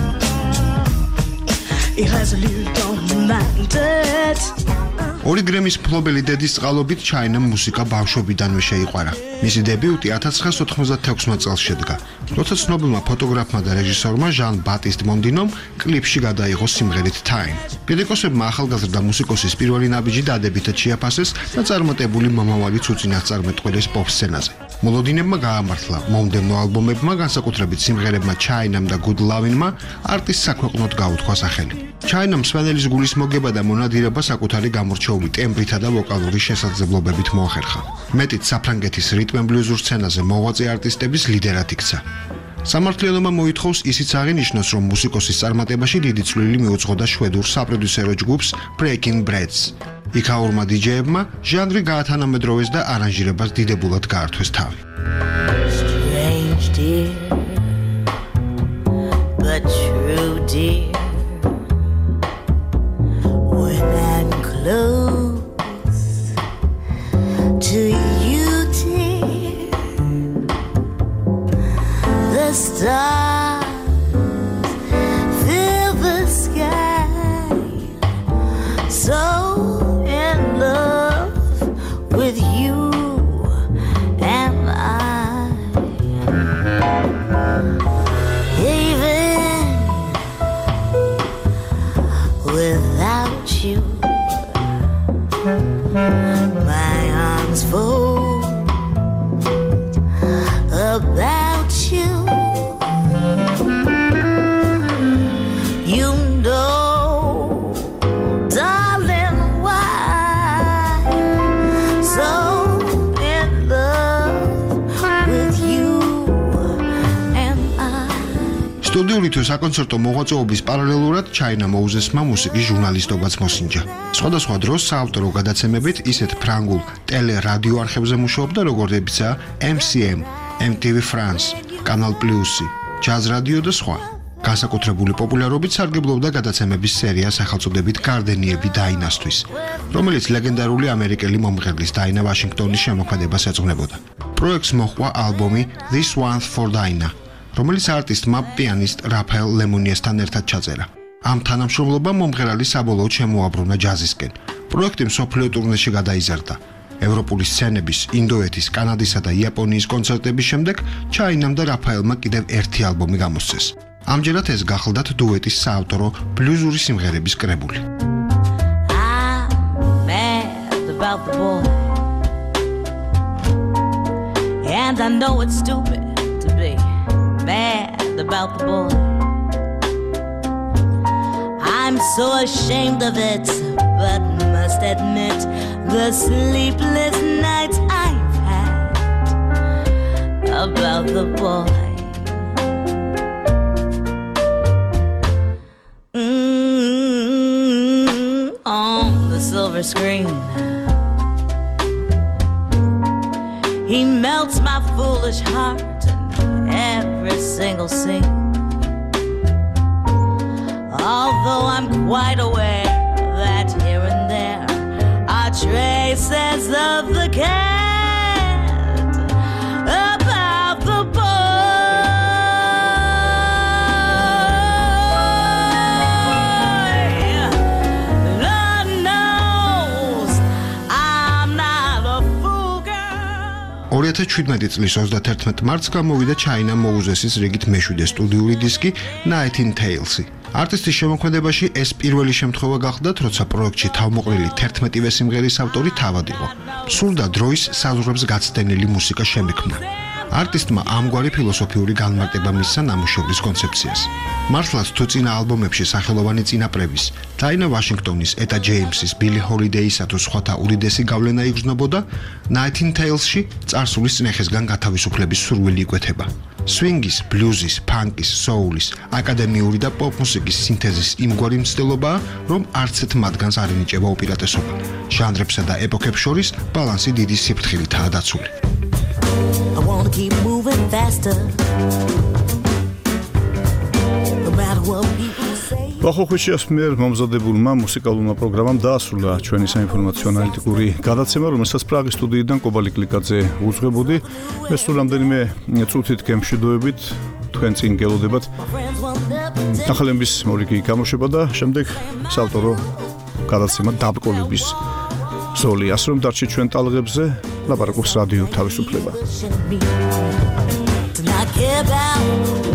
irrésolus dans ma tête. ორი გრემის მფლობელი დედის წყალობით ჩაინამ მუსიკა ბავშვობიდანვე შეიყვარა. მისი დებიუტი ათას ცხრაასი ოთხმოცდათექვსმეტ წელს შედგა, როცა ცნობილმა ფოტოგრაფმა და რეჟისორმა ჟან ბატისტ მონდინომ კლიპში გადაიღო სიმღერით Time. კრიტიკოსებმა ახალგაზრდა მუსიკოსის პირველი ნაბიჯი დადებითად შეაფასეს და წარმატებული მომავალიც უწინასწარმეტყველეს პოპ სცენაზე. მოლოდინებმა გაამართლა, მომდევნო ალბომებმა, განსაკუთრებით სიმღერებმა China-მ და Good Lovin'-მა არტისტს საქვეყნოდ გაუთქვა სახელი. ჩაინამ მსმენელის გულის მოგება და მონადირება საკუთარი გამორჩეული ტემბრითა და ვოკალური შესაძლებლობებით მოახერხა. მეტიც საფრანგეთის რიტმ-ბლუზურ სცენაზე მოღვაწე არტისტების ლიდერად იქცა. სამართლიანობა მოითხოვს ისიც აღინიშნოს, რომ მუსიკოსის წარმატებაში დიდი წვლილი მიუძღოდა შვედურ საპროდიუსერო ჯგუფს Breaking Breads. იქაურმა დიჯეებმა ჟანრი გაათანამედროვეს და არანჟირებას დიდებულად გაართვეს თავი. Strange dear, but true dear. When I'm close to you, dear, the stars fill the sky. So in love with you am I. Even without you, my arms fold about you. You know, darling, why so in love with you am I. სტუდიური თუ საკონცერტო მოღვაწეობის პარალელურად ჩაინა მოუზესმა მუსიკის ჟურნალისტობაც მოსინჯა. სხვადასხვა დროს საავტორო გადაცემებით ისეთ ფრანგულ ტელე-რადიო არხებზე მუშაობდა, როგორებიცაა M C M, M T V France, Canal Plus-ი, Jazz Radio და სხვა. განსაკუთრებული პოპულარობით სარგებლობდა გადაცემების სერია სახელწოდებით გარდენიები დაინასთვის, რომელიც ლეგენდარული ამერიკელი მომღერლის დაინა ვაშინგტონის შემოქმედებას ეძღვნებოდა. პროექტს მოჰყვა ალბომი This One's for Dinah, რომელიც არტისტმა პიანისტ რაფაელ ლემონიესთან ერთად ჩაწერა. ამ თანამშრომლობამ მომღერალი საბოლოოდ შემოაბრუნა ჯაზისკენ. პროექტი მსოფლიო ტურნეში გადაიზარდა. ევროპული სცენების, ინდოეთის, კანადისა და იაპონიის კონცერტების შემდეგ ჩაინამ და რაფაელმა კიდევ ერთი ალბომი გამოსცეს. ამჯერად ეს გახლდათ დუეტის საავტორო ბლუზური სიმღერების კრებული. I'm mad about the boy, and I know it's stupid to be mad about the boy. I'm so ashamed of it, but must admit the sleepless nights I've had about the boy. Mm, on the silver screen, he melts my foolish heart in every single scene. Although I'm quite aware that here and there are traces of the cat about the boy. deux ათას შვიდმეტი წლის ოცდაათი მარტს გამოვიდა ჩაინა მოუზესის რიგით მეშვიდე სტუდიური დისკი Nightingale Tales-ი. არტისტის შემოქმედებაში ეს პირველი შემთხვევა გახდათ, როცა პროექტში თავმოყრილი თერთმეტივე სიმღერის ავტორი თავად იყო. სურდა დროის საზღვრებს გაცდენილი მუსიკა შემექმნა. არტისტმა ამგვარი ფილოსოფიური განმარტება მისცა ნამუშევრის კონცეფციას. მართლაც თუ წინა ალბომებში სახელოვანი წინაპრების, დაინა ვაშინგტონის, ეტა ჯეიმსის, ბილი ჰოლიდეისა თუ სხვათა უდიდესი გავლენა იგრძნობოდა, Nightingale-ში წარსულის წნეხისგან გათავისუფლების სურვილი იკვეთება. სვინგის, ბლუზის, ფანკის, соуლის, აკადემიური და პოპ მუსიკის სინთეზის იმგვარი მცდელობაა, რომ არც ერთ მათგანს არ ენიჭება უპირატესობა. ჟანრებსა და ეპოქებს შორის ბალანსი დიდი სიფრთხილითაა დაცული. I wanna keep moving faster. No matter what people say. ვახოხუჩიას მიერ მომზადებულმა მუსიკალურმა პროგრამამ დაასრულა ჩვენი საინფორმაციო ანალიტიკური გადაცემა, რომელსაც პრაღის სტუდიიდან კობალი კლიკაძე უძღვებოდი. მე სულ რამდენიმე წუთით გემშვიდობებით თქვენ წინ გელოდებათ. ახალების მორიგი გამოშვება და შემდეგ საავტორო გადაცემა დაბრკოლების ზოლი. ასე რომ დარჩით ჩვენ ტალღებზე, ლაპარაკობს რადიო თავისუფლება. To not care about